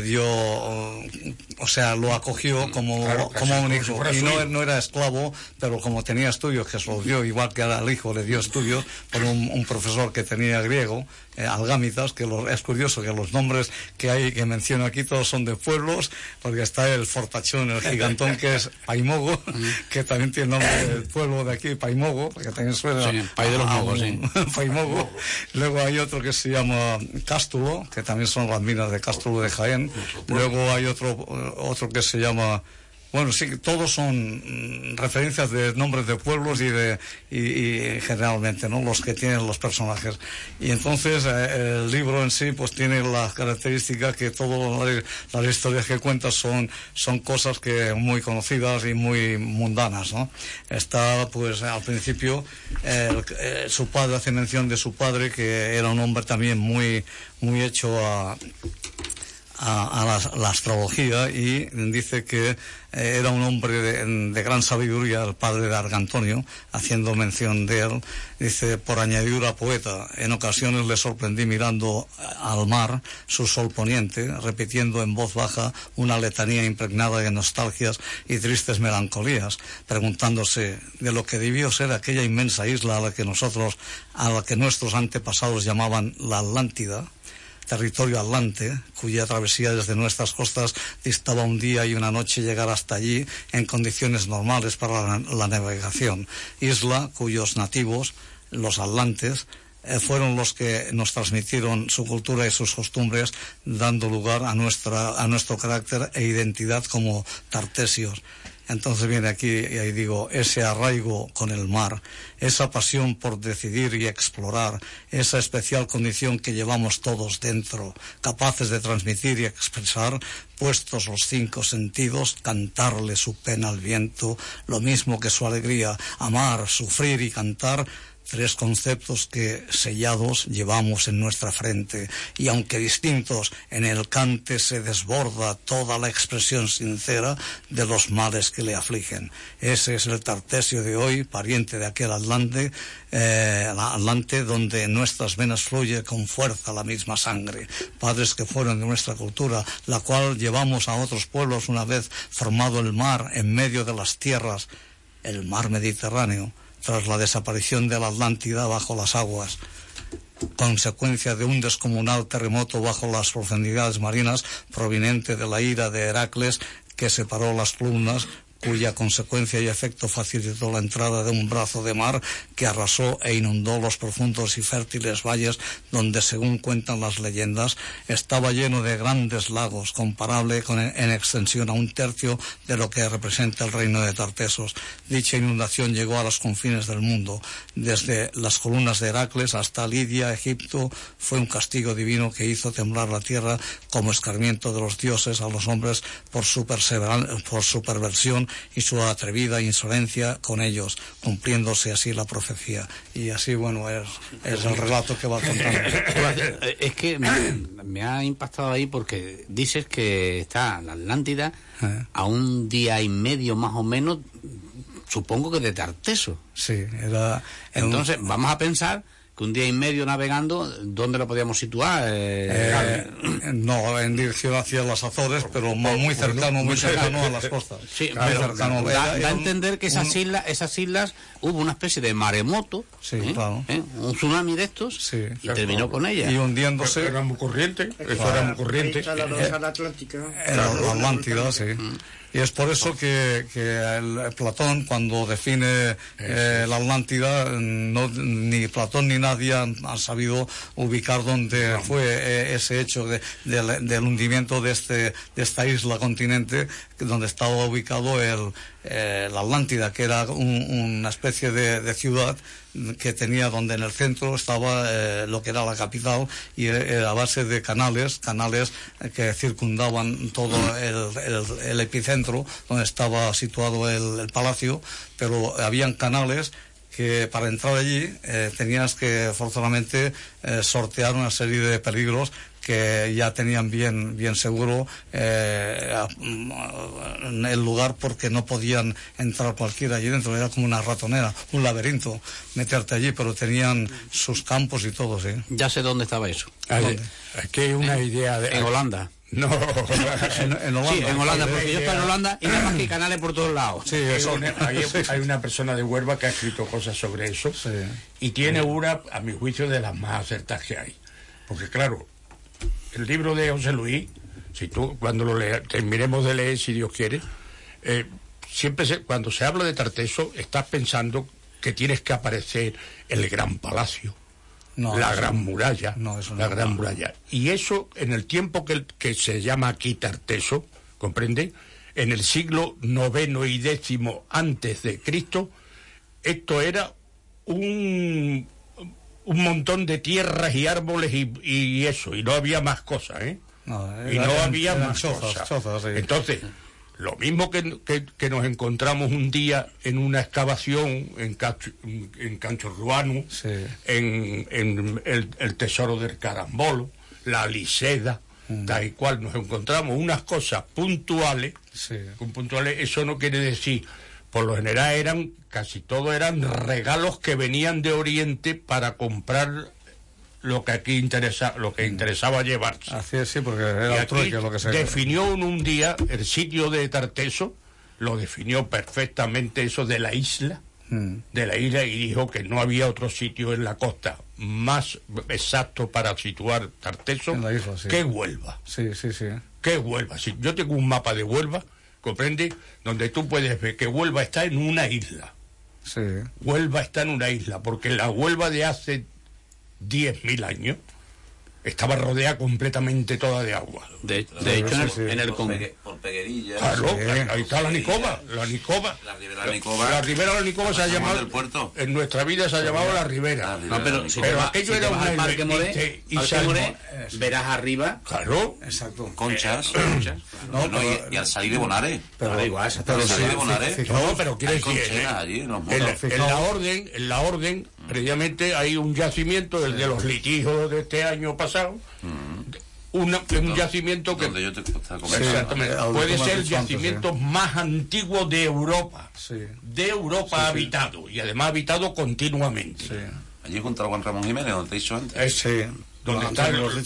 o sea, lo acogió como un hijo. Y no era esclavo, pero como tenía estudios, que se los dio, igual que al hijo le dio estudios por un profesor que tenía griego, Algámitas, es curioso que los nombres que menciono aquí todos son de pueblos, porque está el fortachón, el gigantón, que es Paimogo, que también tiene el nombre del pueblo de aquí, Paimogo, porque también suena País de los Mogos, sí. Paimogo. Luego hay otro que se llama Cástulo, que también son las minas de Cástulo de Jaén. Luego hay otro que se llama... Bueno, sí, todos son referencias de nombres de pueblos y generalmente, ¿no?, los que tienen los personajes. Y entonces el libro en sí pues tiene la característica que todas las historias que cuenta son cosas que muy conocidas y muy mundanas, ¿no? Está, pues, al principio su padre hace mención de su padre, que era un hombre también muy hecho a la astrología, y dice que era un hombre de gran sabiduría, el padre de Argantonio, haciendo mención de él. Dice: por añadidura poeta, en ocasiones le sorprendí mirando al mar, su sol poniente, repitiendo en voz baja una letanía impregnada de nostalgias y tristes melancolías, preguntándose de lo que debió ser aquella inmensa isla a la que nuestros antepasados llamaban la Atlántida, territorio atlante, cuya travesía desde nuestras costas distaba un día y una noche llegar hasta allí en condiciones normales para la navegación. Isla cuyos nativos, los atlantes, fueron los que nos transmitieron su cultura y sus costumbres, dando lugar a nuestro carácter e identidad como tartesios. Entonces viene aquí, y ahí digo, ese arraigo con el mar, esa pasión por decidir y explorar, esa especial condición que llevamos todos dentro, capaces de transmitir y expresar, puestos los 5 sentidos, cantarle su pena al viento, lo mismo que su alegría, amar, sufrir y cantar, 3 conceptos que, sellados, llevamos en nuestra frente, y aunque distintos, en el cante se desborda toda la expresión sincera de los males que le afligen. Ese es el Tartesio de hoy, pariente de aquel Atlante, donde en nuestras venas fluye con fuerza la misma sangre. Padres que fueron de nuestra cultura, la cual llevamos a otros pueblos una vez formado el mar en medio de las tierras, el mar Mediterráneo, tras la desaparición de la Atlántida bajo las aguas, consecuencia de un descomunal terremoto bajo las profundidades marinas proveniente de la ira de Heracles, que separó las columnas, cuya consecuencia y efecto facilitó la entrada de un brazo de mar que arrasó e inundó los profundos y fértiles valles donde, según cuentan las leyendas, estaba lleno de grandes lagos, comparable en extensión a 1/3 de lo que representa el reino de Tartesos. Dicha inundación llegó a los confines del mundo, desde las columnas de Heracles hasta Lidia, Egipto. Fue un castigo divino que hizo temblar la tierra como escarmiento de los dioses a los hombres por su perversión y su atrevida insolencia con ellos, cumpliéndose así la profecía. Y así, bueno, es el relato que va contando. Es que me ha impactado ahí, porque dices que está la Atlántida a 1 día y medio más o menos, supongo que de Tarteso. Sí, era... Entonces, vamos a pensar que 1 día y medio navegando, ¿dónde lo podíamos situar? No, en dirección hacia las Azores, pero muy cercano a las costas. Sí, pero da a entender que esas islas hubo una especie de maremoto, sí, claro, un tsunami de estos, sí, y terminó con ella. Y hundiéndose. Era muy corriente, eso era muy corriente. Era la Atlántica. Era la Atlántida, sí. Y es por eso que el Platón, cuando define la Atlántida, ni Platón ni nadie han sabido ubicar dónde fue ese hecho del hundimiento de esta isla continente, donde estaba ubicado la Atlántida, que era una especie de ciudad que tenía, donde en el centro estaba lo que era la capital, y a base de canales que circundaban todo el epicentro donde estaba situado el palacio, pero habían canales que para entrar allí tenías que forzosamente sortear una serie de peligros que ya tenían bien seguro el lugar, porque no podían entrar cualquiera allí dentro. Era como una ratonera, un laberinto meterte allí, pero tenían sus campos y todo, sí. Ya sé dónde estaba eso. Aquí hay una idea de... En Holanda. No, en Holanda. Sí, en Holanda, porque yo estoy en Holanda y nada más que canales por todos lados. Sí, eso. Hay una persona de Huelva que ha escrito cosas sobre eso, sí, y tiene una, a mi juicio, de las más acertadas que hay. Porque claro, el libro de José Luis, si tú cuando lo terminemos de leer, si Dios quiere, cuando se habla de Tarteso, estás pensando que tienes que aparecer el gran palacio. La gran muralla, muralla. Y eso, en el tiempo que se llama aquí Tarteso, ¿comprende? En el siglo IX y X antes de Cristo, esto era un montón de tierras y árboles y eso, y no había más cosas, ¿eh? Había más cosas. Sí. Entonces, lo mismo que nos encontramos un día en una excavación en Canchorruano, sí, en el tesoro del Carambolo, la Liseda, tal y cual, nos encontramos unas cosas puntuales, sí, eso no quiere decir, por lo general casi todo eran regalos que venían de Oriente para comprar lo que aquí interesaba llevarse. Así es, sí, porque era otro que lo que se definió en un día el sitio de Tarteso, lo definió perfectamente, eso de la isla, y dijo que no había otro sitio en la costa más exacto para situar Tarteso en la isla, sí, que Huelva. Sí. Que Huelva. Si yo tengo un mapa de Huelva, comprende, donde tú puedes ver que Huelva está en una isla. Sí. Huelva está en una isla, porque la Huelva de hace 10.000 años estaba rodeada completamente toda de agua. De hecho, en el por Peguerilla. Claro, ahí está la Nicoba. La Ribera de la Nicoba se ha llamado. Del puerto. En nuestra vida se ha llamado la Ribera. No, pero si aquello era un Parque Moré, verás arriba. Claro. Exacto. Conchas. Y al salir de Bonares. Pero igual, pero quiere decir, en la orden, previamente hay un yacimiento, el de los litigios de este año pasado. Un yacimiento que puede ser el yacimiento más antiguo de Europa, habitado, y además habitado continuamente. Allí junto a Juan Ramón Jiménez, donde te he dicho antes. Donde están los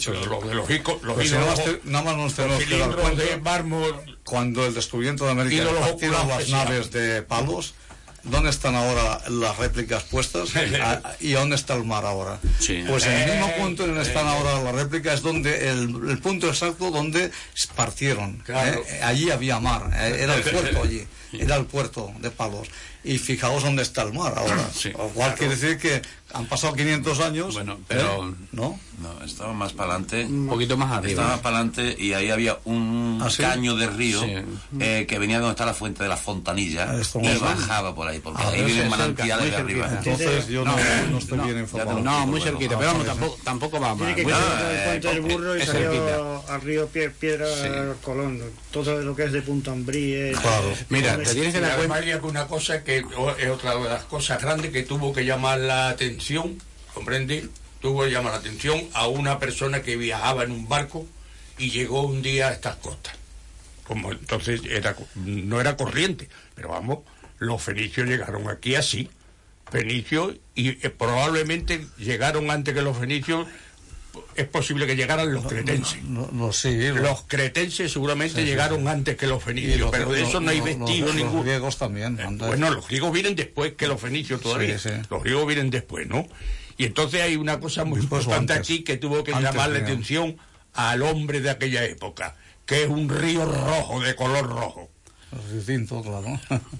nada más nos tenemos que dar cuenta de mármol. Cuando el descubrimiento de América partieron las naves de palos. ¿Dónde están ahora las réplicas puestas? ¿Y dónde está el mar ahora? Sí. Pues en el mismo punto en el que están ahora las réplicas es donde el punto exacto donde partieron. Claro. Allí había mar, era el puerto allí, era el puerto de Palos. Y fijaos dónde está el mar ahora. Sí, Lo cual quiere decir que han pasado 500 años. Bueno, pero ¿no? No, estaba más para adelante. Un poquito más arriba. Estaba más para adelante y ahí había un caño de río que venía donde está la fuente de la Fontanilla y bajaba por ahí, porque ahí viven manantiales de arriba. Entonces yo no estoy bien informado. No, muy cerquita, pero vamos, tampoco va más. Tiene que cruzar el puente del Burro y salió al río Piedra Colón. Todo lo que es de Punta Ambrí. Claro. Mira, te tienes que dar cuenta. Hay una cosa que es otra de las cosas grandes que tuvo que llamar la atención, ¿comprende? Tuvo que llamar la atención a una persona que viajaba en un barco y llegó un día a estas costas. Como entonces no era corriente, pero vamos, los fenicios llegaron aquí así, fenicios, y probablemente llegaron antes que los fenicios. Es posible que llegaran los cretenses. Los cretenses seguramente llegaron antes que los fenicios, pero de eso no hay vestigio ninguno. Los griegos también. Bueno, los griegos vienen después que los fenicios todavía. Los griegos vienen después, ¿no? Y entonces hay una cosa muy importante aquí que tuvo que llamar la atención al hombre de aquella época, que es un río rojo, de color rojo. Distinto, claro.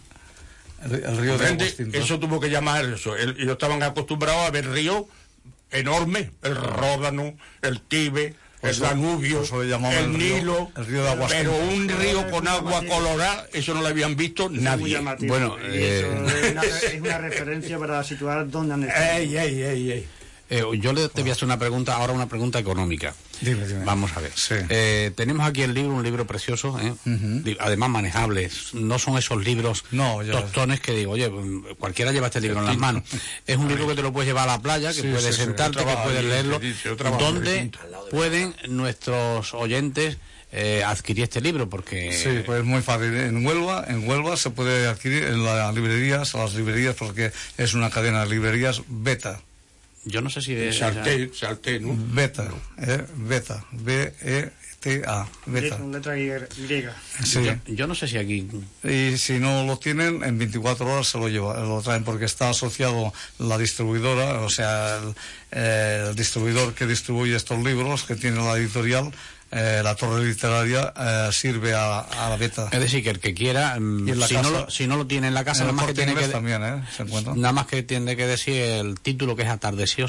El río de distinto. Eso tuvo que llamar eso. Ellos estaban acostumbrados a ver ríos enorme, el Ródano, el Tibe, el Danubio, el Nilo, el río de agua, pero un río con agua colorada, eso no lo habían visto nadie. Bueno, es una referencia para situar dónde han estado. Yo te voy a hacer una pregunta económica. Dime. Vamos a ver. Sí. Tenemos aquí el libro, un libro precioso, además manejable. No son esos libros tostones que digo, oye, cualquiera lleva este libro en las manos. Es un libro que te lo puedes llevar a la playa, que puedes sentarte, que puedes leerlo. ¿Dónde pueden nuestros oyentes adquirir este libro? Porque sí, pues es muy fácil. En Huelva se puede adquirir en las librerías, porque es una cadena de librerías Beta. Yo no sé si de Salté, ¿no? Beta, Beta, B-E-T-A, Beta. Con letra Y. Sí. Yo no sé si aquí. Y si no lo tienen, en 24 horas lo traen, porque está asociado la distribuidora, o sea, el distribuidor que distribuye estos libros, que tiene la editorial. La Torre Literaria sirve a la Beta. Es decir, que el que quiera, si no lo tiene en la casa, nada más que tiene que también, se encuentra. Nada más que tiene que decir el título, que es Atardeció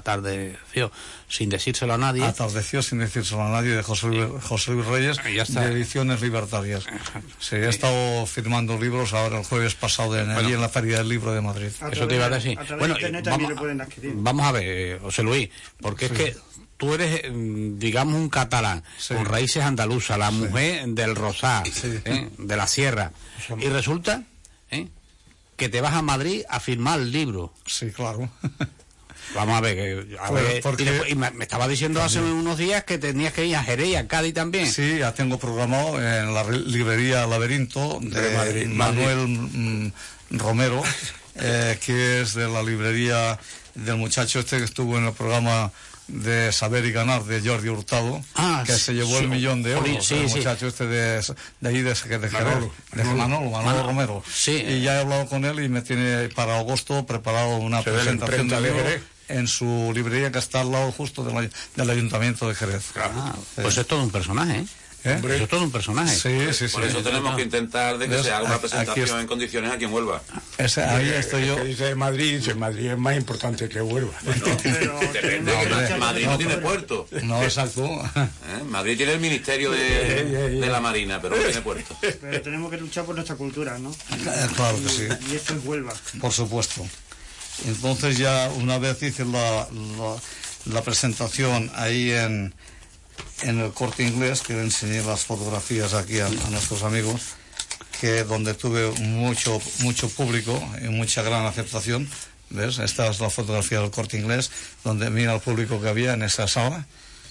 sin decírselo a nadie. Atardeció sin decírselo a nadie, de José Luis Reyes, de Ediciones Libertarias. Sí, he estado firmando libros ahora el jueves pasado allí en la Feria del Libro de Madrid. Eso te iba a decir. Bueno, también lo pueden adquirir. Vamos a ver, José Luis, porque es que tú eres, digamos, un catalán con raíces andaluzas, la mujer del Rosá, de la Sierra, y resulta que te vas a Madrid a firmar el libro. Sí, claro. Vamos a ver, y me estaba diciendo hace unos días que tenías que ir a Jerez y a Cádiz también. Sí, ya tengo programado en la librería Laberinto de Manuel Romero, que es de la librería del muchacho este que estuvo en el programa de Saber y Ganar de Jordi Hurtado, que se llevó el $1.000.000 de euros, el muchacho este de ahí de Manolo Romero. Sí, y ya he hablado con él y me tiene para agosto preparado una presentación de libro en su librería, que está al lado justo del Ayuntamiento de Jerez. Pues es todo un personaje, Eso es todo un personaje. Sí. Por eso tenemos que intentar de que se haga una presentación en condiciones aquí en Huelva. Ahí estoy yo. Dice Madrid es más importante que Huelva. Madrid no tiene puerto. No, exacto. Madrid tiene el Ministerio de la Marina, pero no tiene puerto. Pero tenemos que luchar por nuestra cultura, ¿no? Claro que sí. Y esto es Huelva. Por supuesto. Entonces ya una vez hice la presentación ahí en el Corte Inglés, que le enseñé las fotografías aquí a nuestros amigos, que donde tuve mucho público y mucha gran aceptación. ¿Ves? Esta es la fotografía del Corte Inglés, donde mira el público que había en esa sala.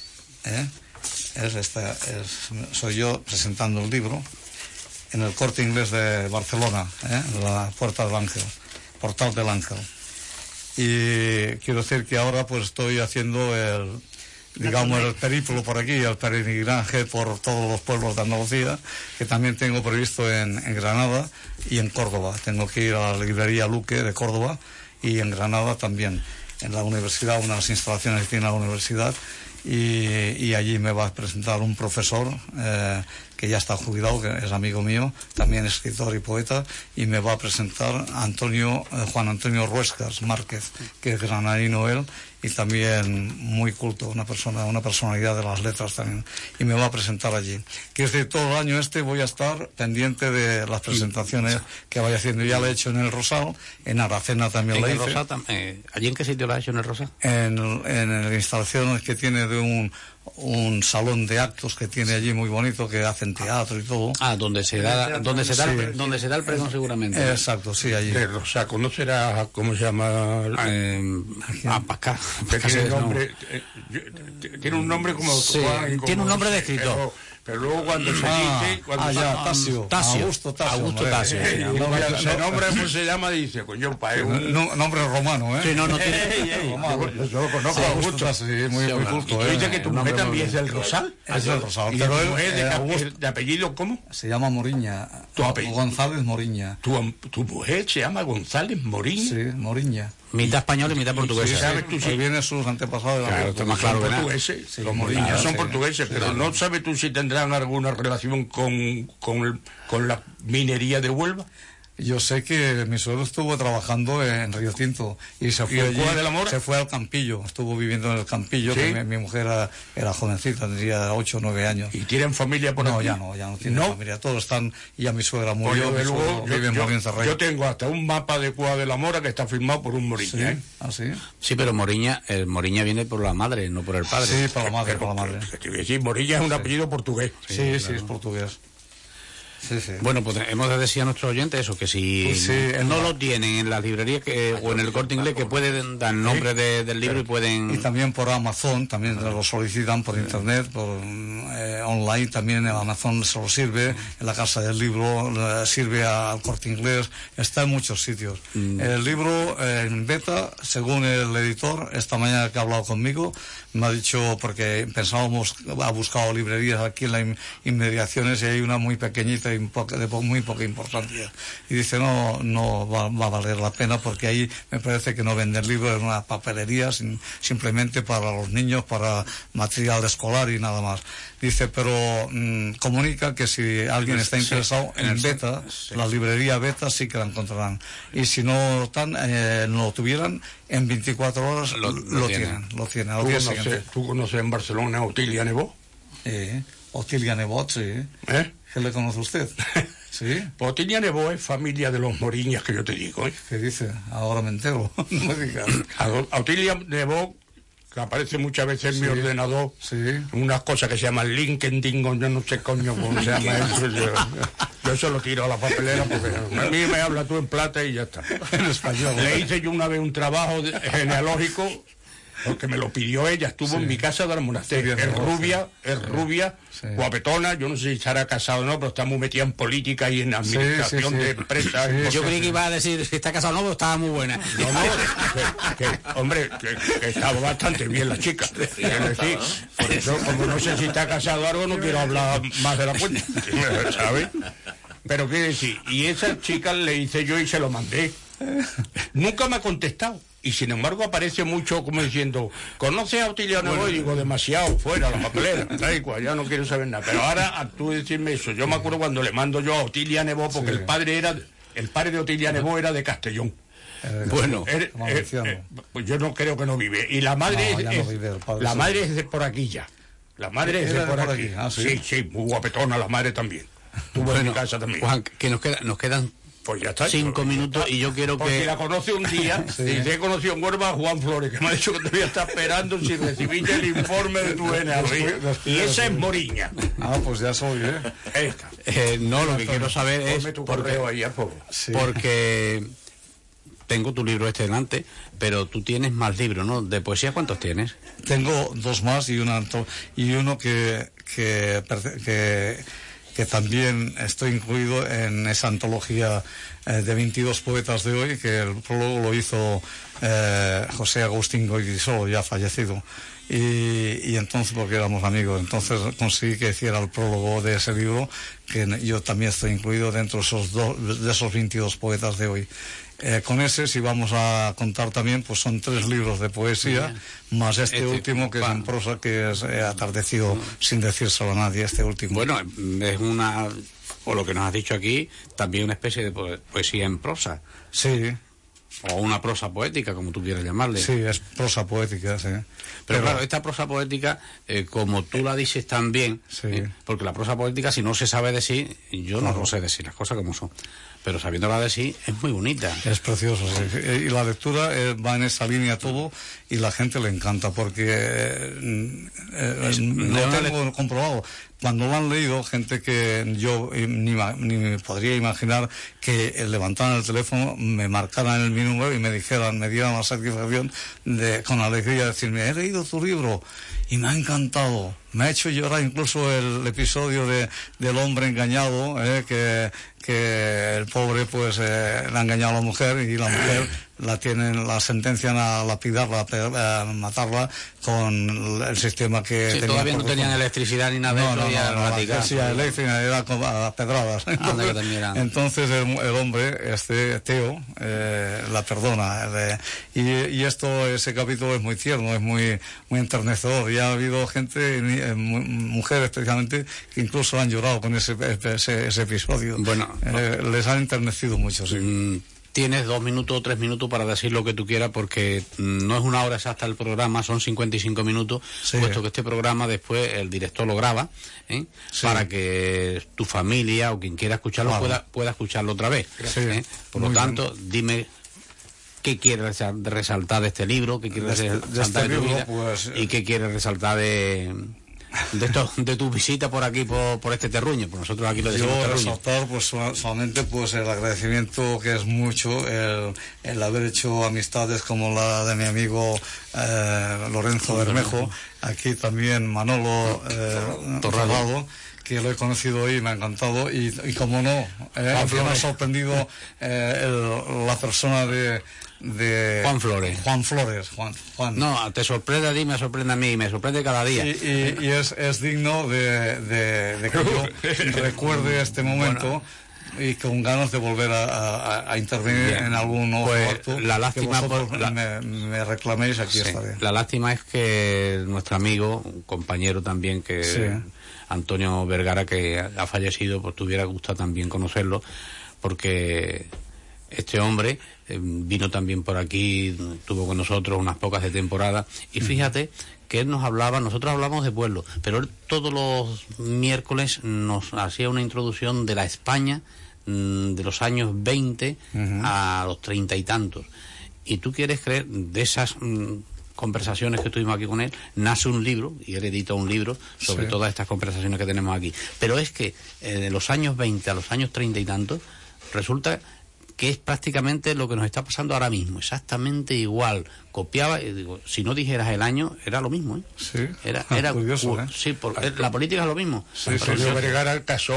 Soy yo presentando el libro en el Corte Inglés de Barcelona, la Puerta del Ángel, Portal del Ángel. Y quiero decir que ahora pues estoy haciendo el periplo por aquí, el peregrinaje por todos los pueblos de Andalucía, que también tengo previsto en Granada y en Córdoba. Tengo que ir a la librería Luque de Córdoba y en Granada también, en la universidad, una de las instalaciones que tiene la universidad, y allí me va a presentar un profesor que ya está jubilado, que es amigo mío, también escritor y poeta, y me va a presentar Juan Antonio Ruescas Márquez, que es granadino él, y también muy culto, una personalidad de las letras también, y me va a presentar allí. Quiero decir, todo el año voy a estar pendiente de las presentaciones que vaya haciendo. Ya lo he hecho en el Rosal, en Aracena también lo hice. ¿Allí en qué sitio lo has hecho en el Rosal? En las instalaciones que tiene de un salón de actos que tiene allí muy bonito, que hacen teatro y todo. Donde se da el pregón seguramente. Exacto, sí, allí. El Rosaco, ¿no será, cómo se llama? Pascal. Tiene un nombre como... tiene un nombre de escritor. Pero luego cuando se dice... Augusto Tasio. El nombre, ¿cómo se llama? Dice, coño, nombre romano, Sí, no tiene... Yo lo conozco, Augusto. Sí, muy culto. Dice que tu mujer también es del Rosal. Es del Rosal. ¿Y tu mujer de apellido cómo? Se llama Moriña. ¿Tu apellido? González Moriña. ¿Tu mujer se llama González Moriña? Sí, Moriña. Mitad español y mitad portuguesa. ¿Sabes tú si vienen sus antepasados? Claro, esto es más claro que nada. Portugueses, los Moriñas son portugueses, pero ¿no sabes tú si tendrán alguna relación con la minería de Huelva? Yo sé que mi suegro estuvo trabajando en Río Tinto y se fue allí, se fue al Campillo, estuvo viviendo en el Campillo, ¿sí? Que mi mujer era jovencita, tendría 8 o 9 años. ¿Y tienen familia por aquí? Ya no tienen familia, todos están, ya mi suegra murió, vive en Morín Cerrey. Yo tengo hasta un mapa de Cuadra de la Mora que está firmado por un Moriña, ¿sí? ¿eh? ¿Ah, sí? Sí, pero Moriña viene por la madre, no por el padre. Sí, por la madre, por la madre. Sí, Moriña es un apellido portugués. Sí, es portugués. Sí. Bueno, pues hemos de decir a nuestros oyentes eso, que si no lo tienen en las librerías o en el Corte Inglés, que pueden dar el nombre del libro y pueden... Y también por Amazon, también lo solicitan por internet, por online, también en Amazon se lo sirve, en la Casa del Libro, sirve al Corte Inglés, está en muchos sitios. El libro en beta, según el editor, esta mañana que ha hablado conmigo, me ha dicho, porque pensábamos, ha buscado librerías aquí en las inmediaciones y hay una muy pequeñita y de muy poca importancia. Y dice, no va a valer la pena porque ahí me parece que no venden libros, es una papelería simplemente para los niños, para material escolar y nada más. Dice, pero comunica que si alguien está interesado en beta, la librería beta sí que la encontrarán. Y si no lo tuvieran, en 24 horas lo tienen. ¿Tú conoces en Barcelona Otilia Nebot? Otilia Nebot, sí. ¿Qué le conoce usted? ¿Sí? Pues Otilia Nebot es familia de los Moriñas que yo te digo, ¿eh? ¿Qué dice? Ahora me entero. No me digas. Otilia Nebot, que aparece muchas veces en mi ordenador, unas cosas que se llaman LinkedIn, yo no sé coño cómo se llama eso. Yo se lo tiro a la papelera porque a mí me habla tú en plata y ya está. En español. Le hice yo una vez un trabajo genealógico, porque me lo pidió ella, estuvo en mi casa del monasterio. Es rubia, guapetona, yo no sé si estará casado o no, pero está muy metida en política y en administración de empresas. Yo creí que iba a decir si está casado o no, pero estaba muy buena. Hombre, que estaba bastante bien la chica. Quiero decir, por eso, como no sé si está casado o algo, no quiero hablar más de la cuenta, ¿sabes? Pero quiero decir, y esa chica le hice yo y se lo mandé. Nunca me ha contestado. Y sin embargo aparece mucho como diciendo, ¿conoces a Otilia Nebot? Y digo, demasiado, fuera, la papelera, da igual, ya no quiero saber nada. Pero ahora, tú decirme eso, yo me acuerdo cuando le mando yo a Otilia Nebot, porque el padre de Otilia Nebot era de Castellón. Bueno, pues yo no creo que no vive. Y la madre es de por aquí ya. La madre es de por aquí. Sí, muy guapetona la madre también. Estuvo en mi casa también. Juan, que nos quedan pues ya está. 5 minutos y yo quiero porque la conoce un día y te he conocido en Huelva a Juan Flores, que me ha dicho que te voy a estar esperando si recibiste el informe de tu genealogía. Y esa es Moriña. Pues ya soy, no, lo que quiero saber es tu correo ahí, por favor. Porque tengo tu libro delante, pero tú tienes más libros, ¿no? ¿De poesía cuántos tienes? Tengo 2 más y uno que también estoy incluido en esa antología de 22 poetas de hoy, que el prólogo lo hizo José Agustín Goytisolo, ya fallecido. Y entonces, porque éramos amigos, entonces conseguí que hiciera el prólogo de ese libro, que yo también estoy incluido dentro de esos 22 poetas de hoy. Con ese, si vamos a contar también, pues son 3 libros de poesía, más este último que es en prosa, que es Atardecido sin decírselo a nadie, este último. Bueno, es o lo que nos has dicho aquí, también una especie de poesía en prosa. Sí. O una prosa poética, como tú quieras llamarle. Sí, es prosa poética, sí. Pero claro, esta prosa poética, como tú la dices también, porque la prosa poética, si no se sabe decir, yo no lo sé decir, las cosas como son. Pero sabiéndola decir, es muy bonita. Es precioso, sí. Y la lectura va en esa línea todo, y la gente le encanta, porque no tengo comprobado. Cuando lo han leído, gente que yo ni podría imaginar que levantaran el teléfono, me marcaran mi número y me dieran la satisfacción con alegría de decirme, he leído tu libro y me ha encantado. Me ha hecho llorar incluso el episodio del hombre engañado, que el pobre pues le ha engañado a la mujer y la mujer la sentencian a lapidarla, a matarla con el sistema que tenía. Todavía no tenían electricidad ni nada de eso. La electricidad eléctrica era a pedradas. Entonces el hombre, Teo, la perdona. Y ese capítulo es muy tierno, es muy enternecedor. Y ha habido gente, mujeres especialmente, que incluso han llorado con ese episodio. Bueno, les han enternecido mucho, sí. Tienes 2 minutos o 3 minutos para decir lo que tú quieras, porque no es una hora exacta el programa, son 55 minutos, puesto que este programa después el director lo graba, para que tu familia o quien quiera escucharlo pueda escucharlo otra vez. Por lo tanto, dime qué quieres resaltar de este libro, qué quieres resaltar de tu vida, y qué quieres resaltar de tu visita por aquí, por este terruño. Pues nosotros aquí lo decimos terruño. Resaltar solamente el agradecimiento, que es mucho, el haber hecho amistades como la de mi amigo Lorenzo Bermejo, aquí también Manolo Torrado, que lo he conocido hoy y me ha encantado, y como no, me ha sorprendido la persona de Juan Flores. Juan. No, te sorprende a ti, me sorprende a mí, me sorprende cada día. Y es digno de que yo recuerde este momento. Y con ganas de volver a intervenir en algún acto. La lástima me reclaméis, aquí estaré. La lástima es que nuestro amigo, un compañero también, Antonio Vergara, que ha fallecido, pues tuviera gusto también conocerlo, porque este hombre vino también por aquí, estuvo con nosotros unas pocas de temporada, y fíjate que él nos hablaba, nosotros hablamos de pueblo, pero él todos los miércoles nos hacía una introducción de la España de los años 20 a los 30 y tantos. Y tú quieres creer, de esas conversaciones que tuvimos aquí con él, nace un libro, y él edita un libro sobre todas estas conversaciones que tenemos aquí. Pero es que de los años 20 a los años 30 y tantos, resulta que es prácticamente lo que nos está pasando ahora mismo, exactamente igual. Copiaba, digo, si no dijeras el año, era lo mismo, Sí, era curioso, Sí, la política es lo mismo. Antonio Vergara casó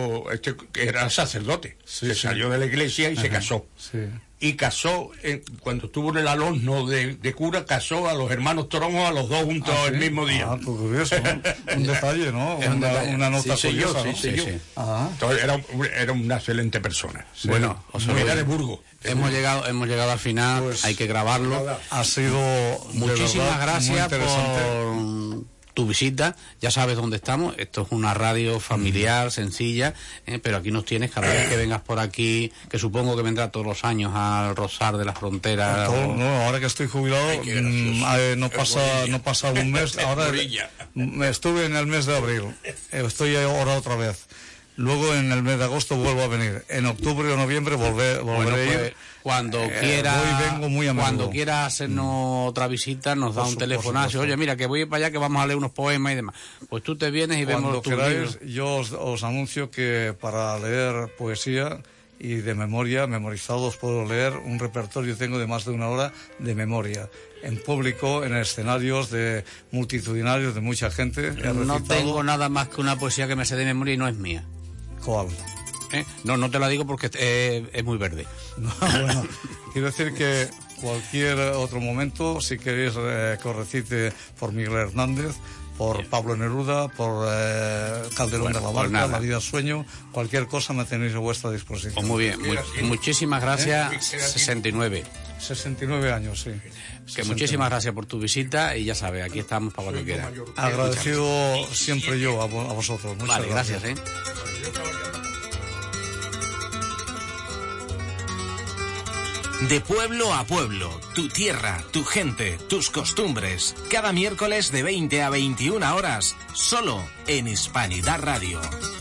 que era sacerdote, se salió de la iglesia y se casó. Y casó, cuando estuvo en el alumno de cura, casó a los hermanos Toronjo, a los dos juntos el mismo día. Pues curioso, un detalle, ¿no? Una nota curiosa, ¿no? Sí. Entonces era una excelente persona. Bueno, era de Burgos. Hemos llegado al final, pues, hay que grabarlo. Ha sido muchísimas gracias por tu visita. Ya sabes dónde estamos. Esto es una radio familiar, sencilla, pero aquí nos tienes cada vez que vengas por aquí, que supongo que vendrá todos los años al Rosar de la Frontera. No, ahora que estoy jubilado, no pasa un mes. Ahora estuve en el mes de abril, estoy ahora otra vez. Luego en el mes de agosto vuelvo a venir. En octubre o noviembre volveré a ir. Cuando quiera hacernos otra visita, nos da un telefonazo. Oye, mira, que voy para allá, que vamos a leer unos poemas y demás. Pues tú te vienes y vemos tus libros. Yo os anuncio que para leer poesía y de memoria, memorizados, puedo leer un repertorio, tengo de más de 1 hora de memoria. En público, en escenarios multitudinarios de mucha gente. No tengo nada más que una poesía que me sé de memoria y no es mía. ¿Cuál? No te la digo porque es muy verde. Bueno, quiero decir que cualquier otro momento, si queréis que os recite por Miguel Hernández, por Pablo Neruda, por Calderón de la Barca, La vida sueño, cualquier cosa me tenéis a vuestra disposición. Pues muy bien, muchísimas gracias. 69 años, sí. Que muchísimas gracias por tu visita y ya sabes, aquí estamos para cuando quieras. Agradecido siempre yo a vosotros. Muchas gracias. De pueblo a pueblo, tu tierra, tu gente, tus costumbres. Cada miércoles de 20 a 21 horas, solo en Hispanidad Radio.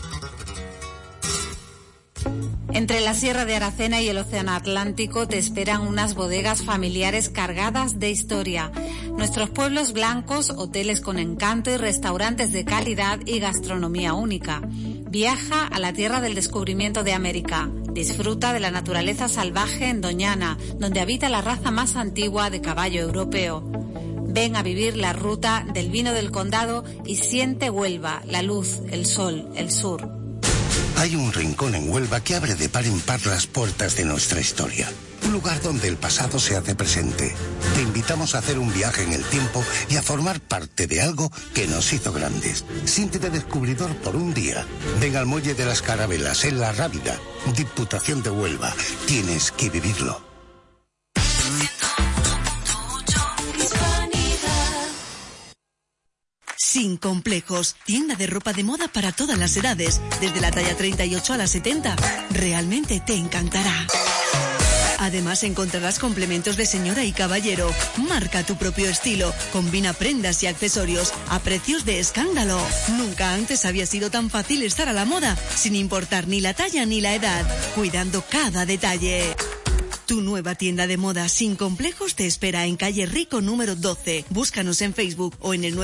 Entre la Sierra de Aracena y el Océano Atlántico te esperan unas bodegas familiares cargadas de historia. Nuestros pueblos blancos, hoteles con encanto y restaurantes de calidad y gastronomía única. Viaja a la tierra del descubrimiento de América. Disfruta de la naturaleza salvaje en Doñana, donde habita la raza más antigua de caballo europeo. Ven a vivir la ruta del vino del condado y siente Huelva, la luz, el sol, el sur. Hay un rincón en Huelva que abre de par en par las puertas de nuestra historia. Un lugar donde el pasado se hace presente. Te invitamos a hacer un viaje en el tiempo y a formar parte de algo que nos hizo grandes. Siéntete descubridor por un día. Ven al Muelle de las Carabelas, en La Rábida, Diputación de Huelva. Tienes que vivirlo. Sin complejos, tienda de ropa de moda para todas las edades, desde la talla 38 a la 70. Realmente te encantará. Además encontrarás complementos de señora y caballero. Marca tu propio estilo, combina prendas y accesorios a precios de escándalo. Nunca antes había sido tan fácil estar a la moda, sin importar ni la talla ni la edad, cuidando cada detalle. Tu nueva tienda de moda Sin Complejos te espera en calle Rico número 12. Búscanos en Facebook o en el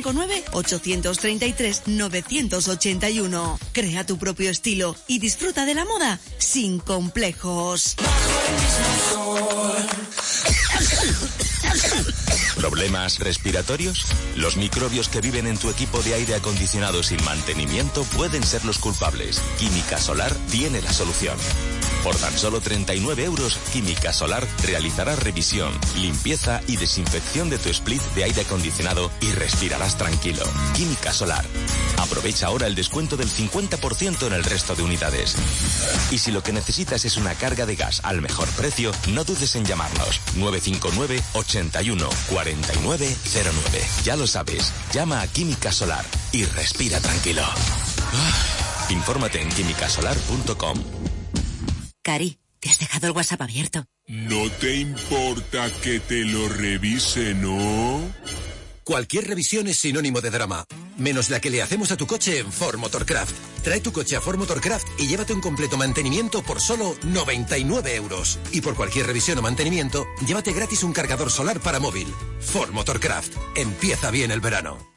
959-833-981. Crea tu propio estilo y disfruta de la moda sin complejos. ¿Problemas respiratorios? Los microbios que viven en tu equipo de aire acondicionado sin mantenimiento pueden ser los culpables. Química Solar tiene la solución. Por tan solo 39 euros, Química Solar realizará revisión, limpieza y desinfección de tu split de aire acondicionado y respirarás tranquilo. Química Solar. Aprovecha ahora el descuento del 50% en el resto de unidades. Y si lo que necesitas es una carga de gas al mejor precio, no dudes en llamarnos. 959 81 49 09. Ya lo sabes, llama a Química Solar y respira tranquilo. Infórmate en quimicasolar.com. Cari, te has dejado el WhatsApp abierto. No te importa que te lo revise, ¿no? Cualquier revisión es sinónimo de drama, menos la que le hacemos a tu coche en Ford Motorcraft. Trae tu coche a Ford Motorcraft y llévate un completo mantenimiento por solo 99 euros. Y por cualquier revisión o mantenimiento, llévate gratis un cargador solar para móvil. Ford Motorcraft. Empieza bien el verano.